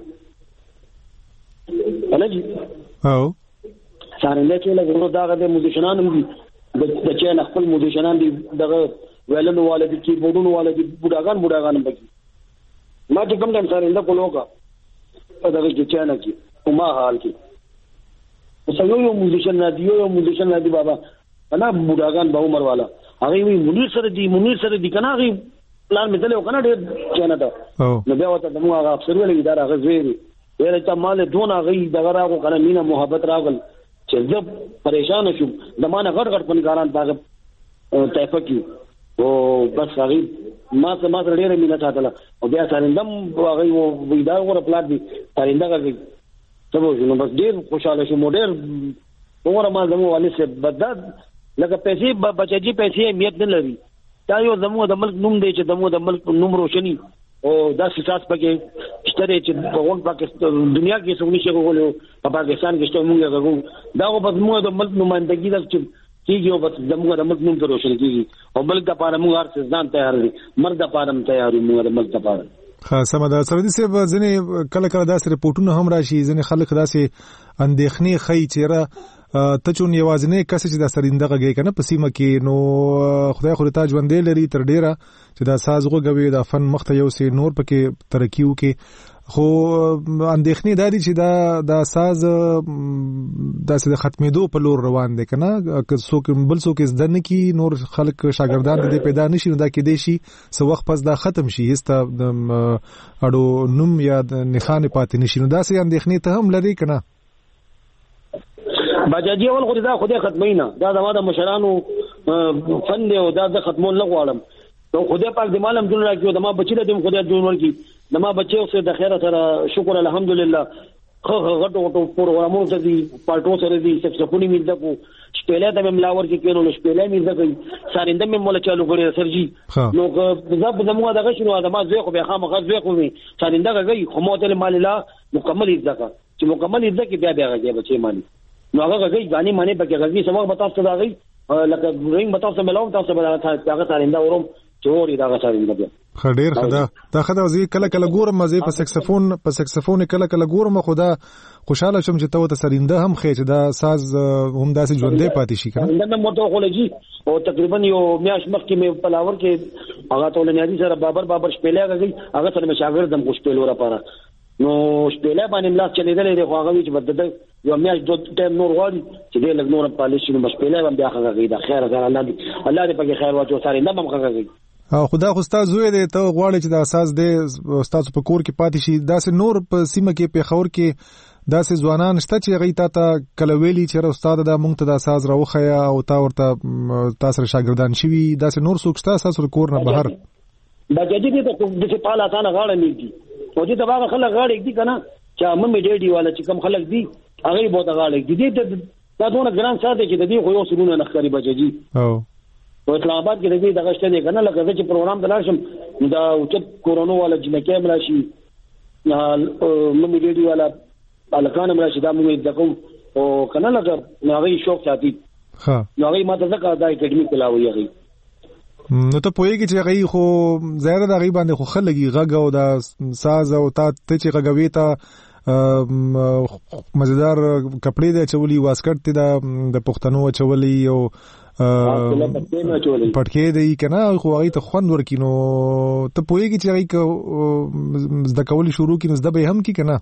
کنه جی او تارینده کې لګول دا غته موزیشنان هم دي د چین خپل موزیشنان دي دغه ویلن والدي کی بورډون والدي بوډاګان بګي ما چې کوم ټیم سره انده کولوګه په دغه کې چین کې ما حال کې اوس یو موزیشن نه دی بابا انا بوډاګان به عمر والا هغه وی منیر سره دی کنه هغه پلان مې دلته کنه ډېر چین ده نو بیا وته دمو هغه افسر ویل اداره هغه زوی ډېر ته مال دون هغه دغه راغو کنه مینه محبت راغل چې زه پریشان شوم د مانه غړ فنکاران باغ طیفه کې او بس هغه ما سره ډېر مینه ساتله او بیا سارندم هغه و دا غره پلاټ دي سارنده کوي سبو نو بس ډېر خوشاله شوم ډېر وګوره ما زمو والي څه بدد لکه پیسې بچی پیسې اهمیت نه لري دا یو زمو د ملک نوم دی چې زمو د ملک نوم روشني او دا ساس پکې شتره چې په ون پاکستان دنیا کې څنګه شي غوړو په پاکستان کې څنګه موږ غوړو دا په موږ د ملک نمائندګي د کیږي او په زموږ د ملک نوم ته روشن کیږي او بلک د پاره موږ هر ځان تیار دي مرد د پاره تیار موږ د ملک د پاره خاصه مده سعودي صاحب ځنه کله داسې رپورټونه هم راشي ځنه خلک داسې اندېخنې خي چیرې ته چون یوازنه کس چې د سرنده غږی کنه په سیمه کې نو خدای خو ته ژوندې لري تر ډیره چې دا ساز غوږوي دا فن مخته یو سي نور پکې ترقیو کې خو اندېخنې دادي چې دا ساز د ختمېدو په لور روان دي کنه څوک بل څوک زده نه کی نور خلک شاګردان دې پیدا نشي نو دا کې دي شي څو وخت پس دا ختم شي هیڅ د اړو نوم یا د نخانه پاتې نشي نو دا سي اندېخنې ته هم لري کنه بجاجي اول خو دا خدای ختمینا دا د مشرانو فن دی او دا د ختمول نه غواړم نو خدای پاک دې مالم جون راکړي د ما بچی له دې خدای جون ورکړي د ما بچي او د خیره سره شکر الحمدلله خو غټو پروګرامو ته دي پالټو سره دي سکسفونی مې دغه شپېلې د ملاور کې کینو شپېلې مې دغه سارنده مې مولا چالو کړی سرجي نو زب زموږ دغه شنو د ما زوی خو به خامخ زوی خو مې سارنده غي خو مو ته مال لا مکمل ځکه چې مکمل ځکه بیا غي بچي مانی نو هغه غي غاني معنی پکې غي سمو بتاو ته دا غي لکه رنګ بتاو ته ملاو تاسو به هغه سارنده ورم چوري دا سارنده بیا خډیر خدا دا خدا وزي کله ګورم مزه په سکسفون کله ګورم خدا خوشاله شم چې ته سارنده هم خېچ دا ساز هم داسې ژوندې پاتې شي کنه نن مو ته خلګي او تقریبا یو میاش مخکې مې پلاور کې هغه ټول نیازي سره بابر شپېلې غي هغه سره مې شاګردم کو شپېلو را پاره نو شپېلې باندې ملاس چلیدلې دی خو هغه چې بدده یو میاش دوه ټایم نور غواړي چې دې لږ نور پالیش نو شپېلې باندې بیا هغه دا خیر ده الله دې پکې خیر واچو ساري نه هم هغه او خدا خو استاد زوی دی ته غواړي چې د اساس دې استاد په کور کې پاتې شي داسې نور په سیمه کې په خور کې داسې ځوانان شته چې غي ته کله ویلي چې استاد دا مونږ ته د اساس راوخیا او تا ورته تاسو شاګردان شوي داسې نور څوک شته اساس کور نه بهر دا جدي دي ته د په حالات نه غاړه نیږي او دې دا خلک غاړه دي کنه چې مې ډېډي والا چې کم خلک دي هغه به دا غاړه دي دا دونه ګران ساده چې د دې خو یو سرونه نخري بچي او اسلام آباد کې د دې دغه شته کنه لکه چې پروګرام دلاشم دا اوچت کورونا والا جنکه ملاشي مې ډېډي والا الکان ملاشي دا موږ دغه او کنه لکه هغه شوق ساتي ها هغه ماته ځکه دا اکیډمي کولاوي هغه نو ته پوهیږي چې غي خو زیاده د غي باندې خو خلګي غږ او د ساز او ته چې غږوي ته مزیدار کپڑے د چولي واسکټ د پښتنو چولي او پټکې دی کنه خو غي ته خوند ورکینو ته پوهیږي چې غي د کولي شروع کینې زده به هم کی کنه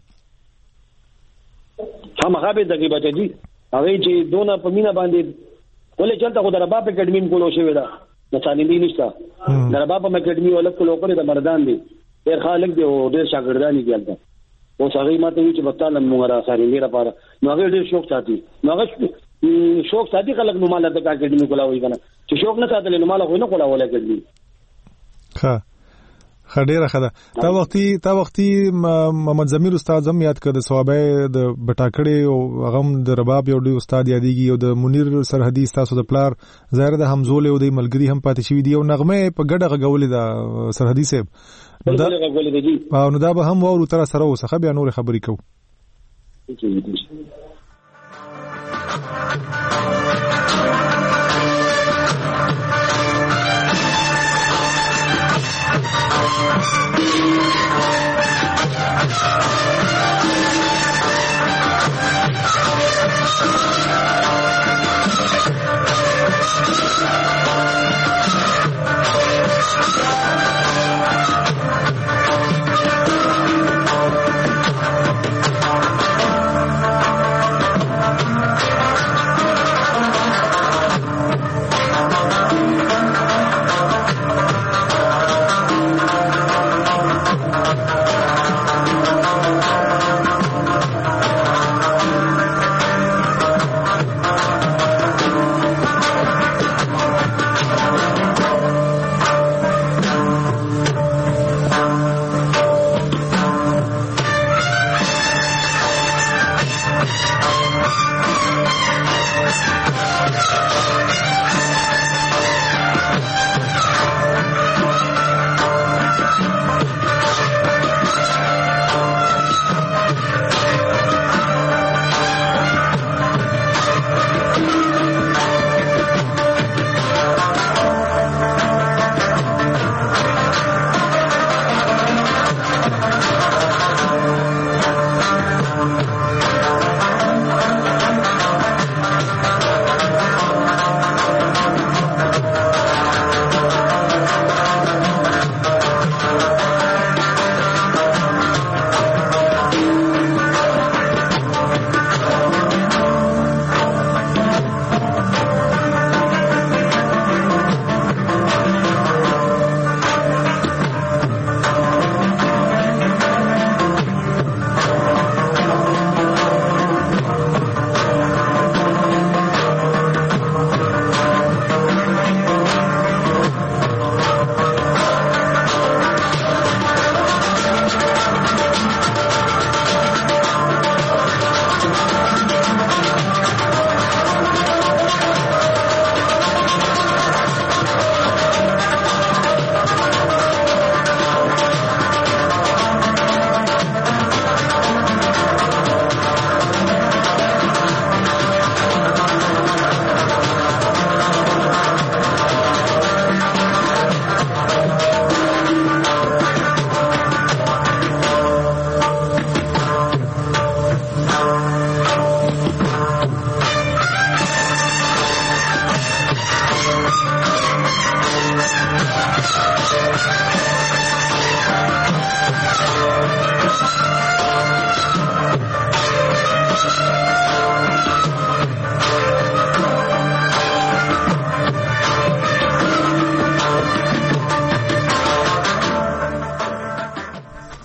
هم هغه به دغه بچي هغه چې دونه په مینا باندې ولې چلته خو د رباب اکیډمي کولو شوی دا مثالي دي نشته د رباب اکیډمي ولک کولو کړی د مردان دي ډېر خلک دي او ډېر شاګردان دي دلته او هغه ماته وی چې بتاله موږ را ساري لري لپاره نو هغه ډېر شوق ساتي نو هغه شوق ساتي خلک نو مال د اکیډمي کولاوي کنه چې شوق نه ساتل نو مال خو نه کولاوي اکیډمي ها خډيره خدا تا وختي محمد زمیر استاد هم یاد کړ د ثوابه د بټاکړې او غم د رباب یو ډی استاد یادېږي او د منیر سرحدي تاسو د پلار ظاهر د حمزول او د ملګری هم پاتې شوی دی او نغمه په ګډه غولې د سرحدي صاحب نو دا به هم ورو تر سره وسخه بیا نور خبرې کو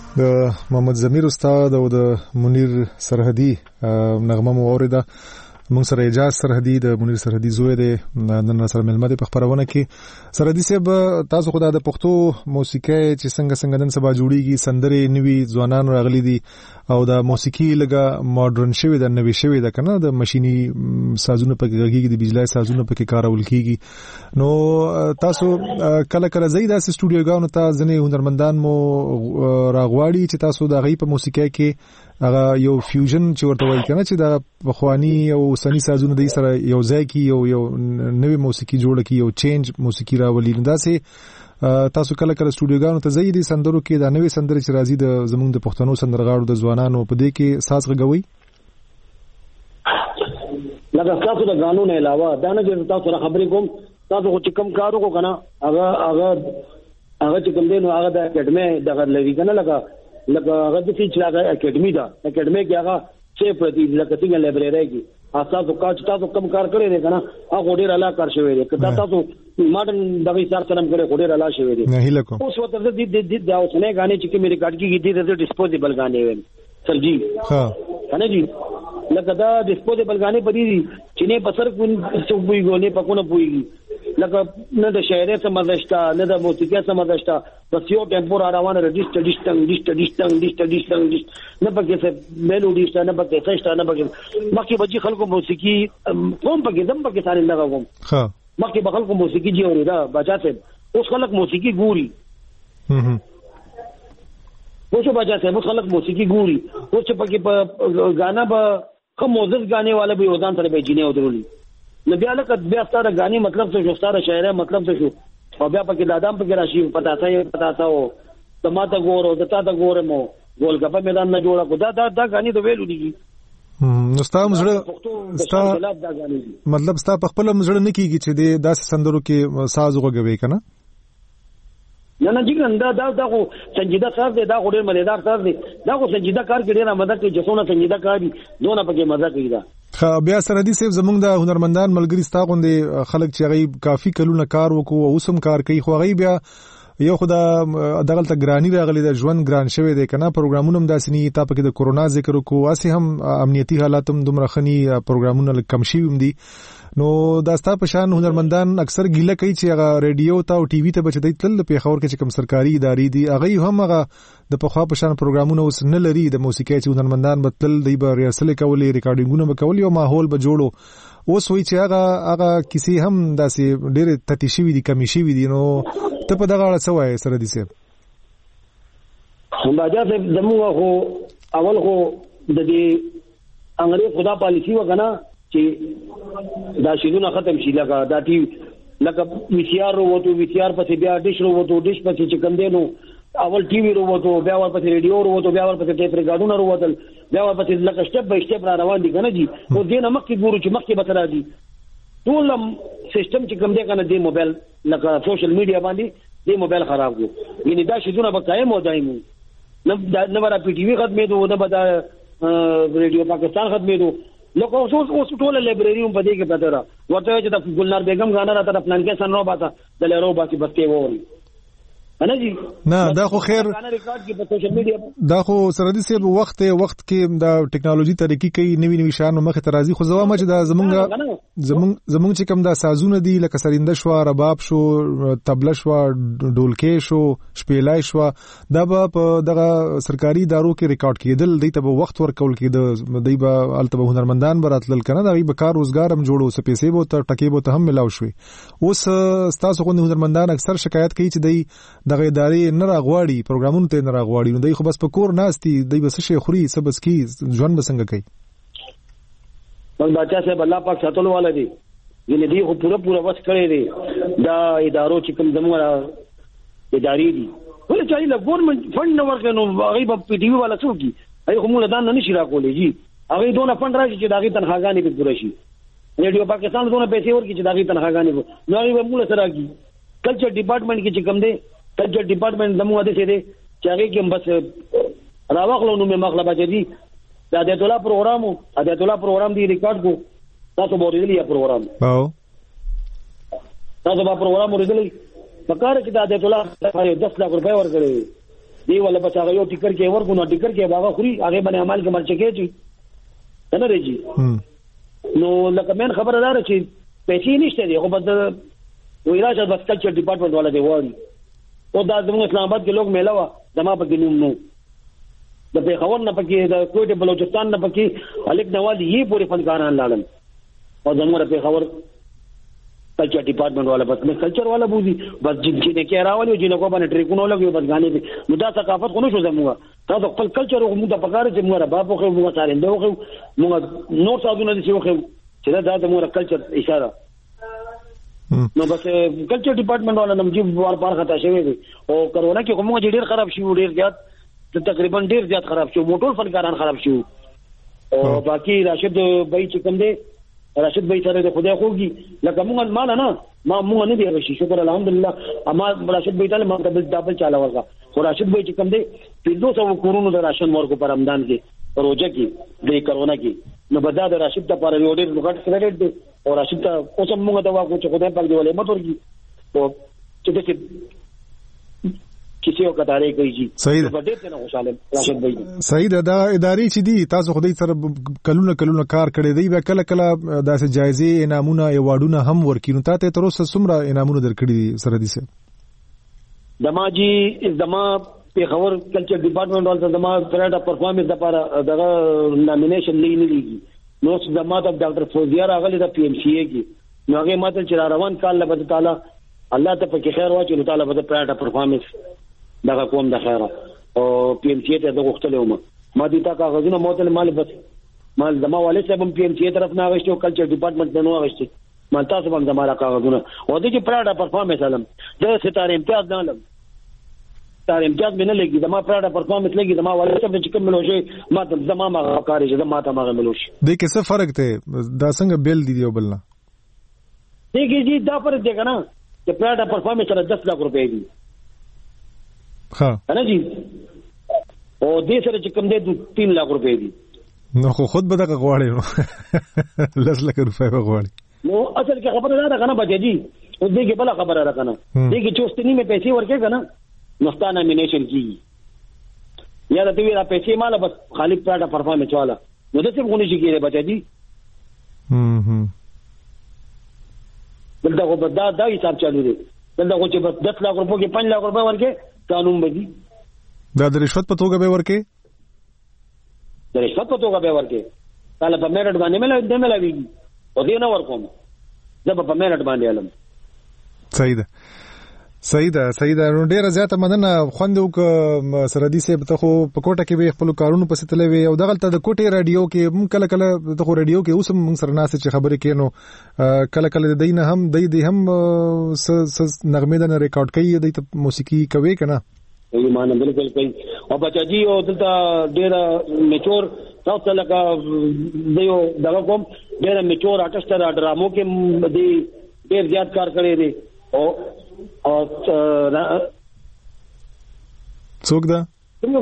د محمد ضمیر استاد او د منیر سرحدي نغمه مو اوریده. موږ سره اجازه سرحدي د منیر سرحدي زوی دی نن سره ملمه په خبرونه کې. سرحدي صاحب تاسو خدای د پښتو موسیقي چې څنګه نن سبا جوړیږي سندرې نوي ځوانان راغلي دي او د موسیقي لګه ماډرن شوی د نوي شوی د کنه د ماشيني سازونه په کېږي د بجلی سازونه په کې کارول کیږي. نو تاسو کله کله زید اس سټوډیوګانو ته ځنې هنرمندان مو راغواړي چې تاسو د غي په موسیقي کې هغه یو فیوژن چې ورته وایي کنه چې د بخوانی او سنی سازونه د سره یو ځای کې یو نوې موسیقي جوړه کی یو چینج موسیقي راولي. نو داسې تاسو کله کله سټوډیوګانو ته ځئ د سندرو کې د نوې سندرې چې راځي د زمونږ د پښتنو سندرغاړو د ځوانانو په دې کې ساز غوي لکه تاسو د قانون علاوه دا نه چې تاسو سره خبرې کوم تاسو چې کوم کارو کو کنه هغه چې کوم دی نو هغه د اکیډمي دغه لري کنه لکه هغه د چې هغه اکیډمي دا اکیډمي کې هغه چې پرتی لکه څنګه لایبرری کې تاسو کم کار کړی دی کنه هغه ډیر اعلی کار شوی دی کله تاسو ماډرن دغه سره سره کړی ډیر اعلی شوی دی. نه هیله کوم اوس وته د اوسنه غانې چې مې ریکارډ کیږي د ډیسپوزیبل غانې وین سر جی ها کنه جی لکه دا ډیسپوزیبل غانې پدې چې نه بسر کو څو بوئی غونې پکونه بوئی لکه نه د شاعري سمدشتا نه د موسیقي سمدشتا بس یو ټیمپو را روانه ډیسټنګ نه پکې څه میلوډي شته نه پکې څه شته نه پکې مخکې بچي خلکو موسیقي کوم پکې دم پکې ثاني لگا کوم ها مخکې به خلکو موسیقي جوړ اوري دا بچا ته اوس خلک موسیقي ګوري اوس بچا ته اوس خلک موسیقي ګوري اوس چې پکې په غانا به کوم موزیک غانے والا به ودان سره به جینه ودرولي نو بیا لکه بیا ستاره غاني مطلب څه شو ستاره شاعري مطلب څه شو او بیا پکې دادام پکې راشي پتا تا او تماته ګورو دتا تا ګورمو ګول کپه میدان نه جوړه کو دا غاني د ویلو دي نو ستاسو مطلب ستاسو په خپل مزړه نه کیږي چې د داس سندرو کې ساز وغوي کنه نه جګړه دا خو سنجیده کار دی دا خو ډېر مزیدار کار دی دا خو سنجیده کار کې ډېر مزه کوي چې څونه سنجیده کار دي دونه پکې مزه کوي دا. بیا سرحدي صاحب زمونږ د هنرمندان ملګری ستا غوندې خلک چې هغه کافي کلونه کار وکړو او اوس هم کار کوي خو هغه بیا یو خدا دغه ته ګرانی راغلی د ژوند ګران شوی دی کنه پروګرامونه هم داسې نه تا پکې د کورونا ذکر وکړو اسی هم امنیتي حالات هم دومره خني پروګرامونه کم شي هم دي. نو داستا پشان هنرمندان اکثر ګیله کوي چې هغه ریډیو ته او ټي وي ته بچی تل په خبر کې چې کوم سرکاري ادارې دي هغه هم هغه د پخوا پشان پروګرامونه اوس نه لري د موسیقي چې هنرمندان به تل دی به ریاسل کولې ریکارډینګونه به کولې او ماحول به جوړو اوس وی چې هغه کسی هم داسې ډېر تتی شوی دي کمی شوی دي. نو ته په دغه اړه څه وایې سرحدي صاحب؟ باجا صاحب زموږ خو اول خو د دې انګریز خدا پالیسی وکنه چې دا شیدونه ختم شي لکه دا ټي لکه وی سی آر وروته وی سی آر پسې بیا ډیش وروته ډیش پسې چې کم دینو اول ټي وی وروته بیا ور پسې ریډیو وروته بیا ور پسې ټیپ ریکارډونه وروته بیا ور پسې لکه سټپ بای سټپ را روان دي کنه جی او دینه مخکې ګورو چې مخکې به راځي ټول سیستم چې کم دی کنه دی موبایل لکه سوشل میډیا باندې دی موبایل خراب دي یعنی دا شیدونه به قائم و دایمو نه ورا پی ټي وی ختمې دوه نه بدا ریډیو پاکستان ختمې دوه لکه اوس ټول لایبرری هم پدې کې پته را ورته چې د ګلنار بیگم غانا را طرف پلان کې سن رو باتا د لرو باسی بسته ووري انا جی نه دا خو خیر دا خو سرحدي صاحب وخت کې دا ټیکنالوژي طریقې کوي نوی شان مخه ترازی خو زوامه چې دا زمونږ چې کوم دا سازونه دي لکه سرینده شو رباب شو طبله شو ډولکې شو شپېلای شو دا په دغه سرکاري ادارو کې ریکارډ کېدل دی ته وخت ورکول کېد دی به الته هنرمندان براتل کنه دا به کار روزګار هم جوړو سپېسې بو ته ټکی بو ته هم ملاو شوي. اوس تاسو غو هنرمندان اکثر شکایت کوي چې دی دغه ادارې نه راغواړي پروګرامونه ته نه راغواړي نو دوی خو بس په کور ناستي دوی بس شي خوري سبس کی ژوند بسنګ کوي. بس بچا صاحب الله پاک ساتلو والا دی ینه دی خو پورا وس کړی دی دا ادارو چې کوم زموږه ادارې دي ولې چې له ګورنمنت فند نه ورکړي نو هغه په پی ټي وی والا څوک دي هغه کوم له دان نه نشي راکولې جی هغه دونه فند راځي چې داغي تنخواګانې به پوره شي ریډیو پاکستان دونه پیسې ورکړي چې داغي تنخواګانې نو هغه موږ سره کی کلچر ډپارټمنټ کې چې کوم دی کلچر ډپارټمنټ زموږ د څه دی چې هغه کې بس راوخلو نو مې مخله بچی د عادت الله پروګرام دی ریکارډ کو تاسو به ورېدلی پروګرام او تاسو به پروګرام ورېدلی پکاره چې د عادت الله 10 لک روپۍ ورکړي دی ولا بس هغه یو ټیکر کې ورکو نو ټیکر کې هغه خوري هغه باندې عمل کې مرچ کې چی نه رېږي نو لکه مین خبره دار چې پیسې نشته دی خو بس وی راشه بس کلچر ډپارټمنټ والا دی وایي او دا زموږ اسلام آباد کې لوګ میلا وا زما پکې نوم نو د پیښور نه پکې د کوټه بلوچستان نه پکې الک نوالی یې پورې فنکاران لاړل او زموږ پیښور کلچر ډپارټمنٹ والا بس نه کلچر والا بوزي بس چې نه کې راولي چې نه کو باندې ټریکونو لګي بس غانې دي نو دا ثقافت خو نه شو زموږ تاسو خپل کلچر او موږ د پکاره چې موږ باب خو موږ سارنده خو موږ نور سازونه دي چې خو چې دا زموږ کلچر اشاره نو بس کلچر ډپارټمنٹ والا نمجیب بار خطا شوی دی او کرونا کې کومه ډیر خراب شي ډیر زیات تقریبا ډیر زیات خراب شو موټر فنکاران خراب شو او باقي راشد بای چې کوم دی راشد بای سره د خدای خوږي لکه موږ مال نه ما موږ نه دی راشي شکر الحمدلله اما راشد بای تعالی ما دبل چاله ورغه خو راشد بای چې کوم دی 200 کورونو د راشن ورکو پر رمضان کې روزه کې د کرونا کې نو بدا د راشد د پر یو ډیر لوګټ کریډټ دی او راشد ته اوس موږ دا واکو چې خدای پاک دی ولې مټورږي او چې دې کسی او کتارې کوي چې صحیح ده ډېر نه خوشاله راشد بھائی صحیح ده دا ادارې چې دي تاسو خدای سره کلونه کار کړی دی بیا کله داسې جایزې انعامونه ایوارډونه هم ورکینو ته تر اوسه څومره انعامونه درکړي دي سره دي سه دماجی دما پیښور کلچر ډپارټمنٹ ولته دما پرایډ پرفارمنس لپاره دغه نامینیشن لیږي نو زما د ډاکټر فوزیه راغلی د پی ام سی ای کې نو هغه ماته چې روان کال له بده تعالی الله ته پکې خیر واچي نو تعالی بده پرایډ پرفارمنس دغه کوم د خیره او پی ام سی ای ته د غختلو ما دي تا کاغذونه موتل مال بس مال زما والد صاحب پی ام سی ای طرف نه غشتو کلچر ډپارټمنٹ نه غشتي مال تاسو باندې زما کاغذونه او د چې پرایډ پرفارمنس علم د ستاره امتیاز نه علم تار امتیاز مې نه لګي زما پراډه پرفارمنس لګي زما والد صاحب چې کوم ملوشي ما ته زما ما کاری چې زما ته ما ملوشي د کې څه فرق دی دا څنګه بیل دي یو بل نه دیږي جی دا فرق دی کنه چې پراډه پرفارمنس سره 10 لک روپے دي ها نه جی او دې سره چې کوم دی 3 لک روپے دي نو خو خود به دغه غواړي نو 10 لک روپے به غواړي نو اصل کې خبره ده کنه بچی جی او دې کې بل خبره ده کنه دې کې چوستنی مې پیسې ورکې کنه نستا نامینیشن کی یا د دوی را پیسې مال بس خالی پراډه پرفارمنس والا نو د څه غونې شي کېږي بچا جی دلته خو دا حساب چالو دی دلته خو چې بس 10 لک روپو کې 5 لک روپے ورکې قانون بدی دا د رشوت په توګه به ورکې د رشوت په توګه به ورکې تعالی په میرټ باندې ملاويږي او دې نه ورکوم زه په میرټ باندې علم صحیح ده نو ډیره زیاته مننه خوندو ک سردي سه ته خو په کوټه کې به خپل کارونه پسې تلې وي او دغه ته د کوټه رادیو کې کله د خو رادیو کې اوس موږ سره ناس چې خبرې کینو کله د دین هم د هم نغمه د ریکارډ کوي د موسیقي کوي کنه ایمان بالکل کوي او بچا جی او دلته ډیره میچور تاسو لکه دیو دغه کوم ډیره میچور آرټیسټ را ډرامو کې دی ډیر زیات کار کړی دی او څوک ده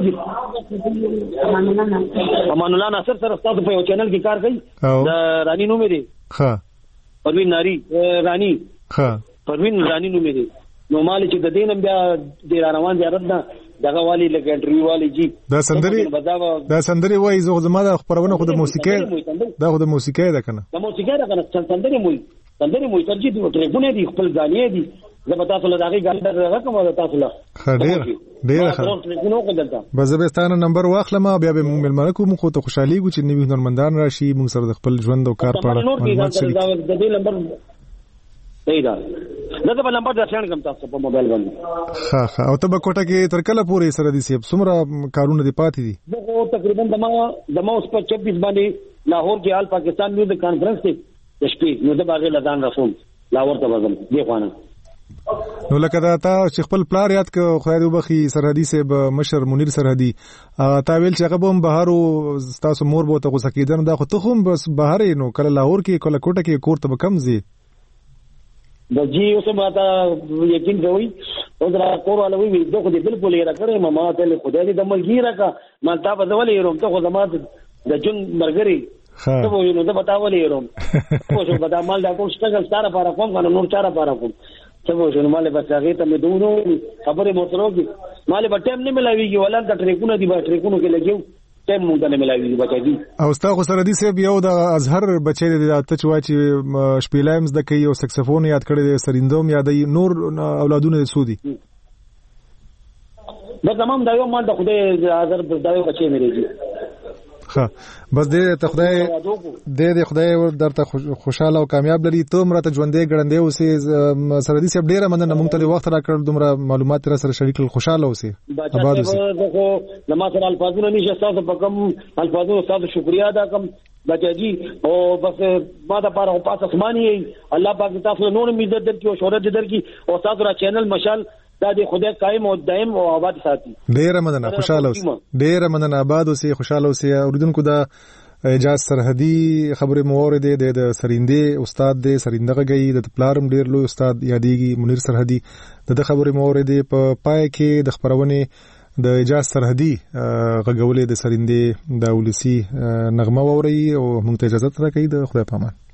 امان الله ناصر سره تاسو په یو چینل کې کار کوي د رانی نومې دی ها پروین ناری رانی ها پروین رانی نومې دی نو مال چې د دینم بیا د روان زیارت نه دغه والی لګ انټرویو والی جی دا سندري وای زما د خبرونه خو د موسیقي دا خو د موسیقي ده کنه د موسیقي ده کنه سندري موي ترجی دی ټریګونه دی خپل غانې دي زبتا ته لږه غانې درغه کومه تاسو له ډیر ښه بزبستانه نمبر واخلم بیا به موږ ملمنکو مخ ته خوشحالي ګو چې نوی هنرمندان راشي موږ سره د خپل ژوند او کار په اړه د دې نمبر صحیح ده دا په نمبر درشن کوم تاسو په موبایل باندې ها او ته په کوټه کې تر کله پورې سره دي سیب څومره کارونه دي پاتې دي دغه تقریبا دما اوس په 26 باندې لاهور کې حال پاکستان میوزیک کانفرنس کې د شپې نو د باغې لدان رسوم لاهور ته وزم دی خوانه نو لکه دا تا چې خپل پلار یاد ک خو دې وبخي سرحدي سیب مشر منیر سرحدي تا ویل چې هغه بم بهارو تاسو مور بو ته غوسه کیدن دا خو ته هم بس بهر نو کله لاهور کې کله کوټه کې کور ته کم زی د جی اوس ماته یقین کوي او دا کور والا وی دغه دې بالکل یې راکړې ما ته خدای دې د ملګری راکا ما تا په ځولې روم ته خو زما د جون مرګري ته وینو دا بتاولې روم خو شو بدا مال دا کوم څنګه ستاره پاره کوم کنه نور چاره پاره کوم څه شنو مال به هغه ته مې دونو خبره مترو کی مال به ټیم نه ملاويږي ولر د ټریکونو دی به ټریکونو کې لګیو ټیم مونږ نه ملاويږي بچی او تاسو سره دي سه یو د ازهر بچی دی ته چوا چې شپیلایم د کوي او سکسفون یاد کړی دی سریندوم یادای نور اولادونه سودی بس تمام دا یو مال د خدای ازهر دا یو بچی مې دی ها بس دې ته خدای درته خوشاله او کامیاب لري ته مرته ژوندې ګړندې اوسې سره دي سب ډیره مننه مونږ ته وخت راکړل دومره معلومات تر سره شریک خوشاله اوسې آباد اوسې خو نما سره الفاظونه نشه تاسو په کوم الفاظونو تاسو شکریا ادا کوم بچی او بس ما دا پاره پاس اسماني الله پاک تاسو نور عزت درکې او شهرت درکې او تاسو را چینل مشال دا د خدای قائم او دائم او آباد ساتي ډیره مننه خوشاله اوسې ډیره مننه آباد اوسې خوشاله اوسې اوریدونکو دا اعجاز سرحدي خبره مورد د سریندې استاد د سریندغه گئی د پلارم ډیر لوی استاد یادېږي منیر سرحدي د خبره مورد په پای کې د خبرونه د اعجاز سرحدي غږولې د سریندې د ولسی نغمه ووري او مونږ ته اجازه راکړي د خدای پامان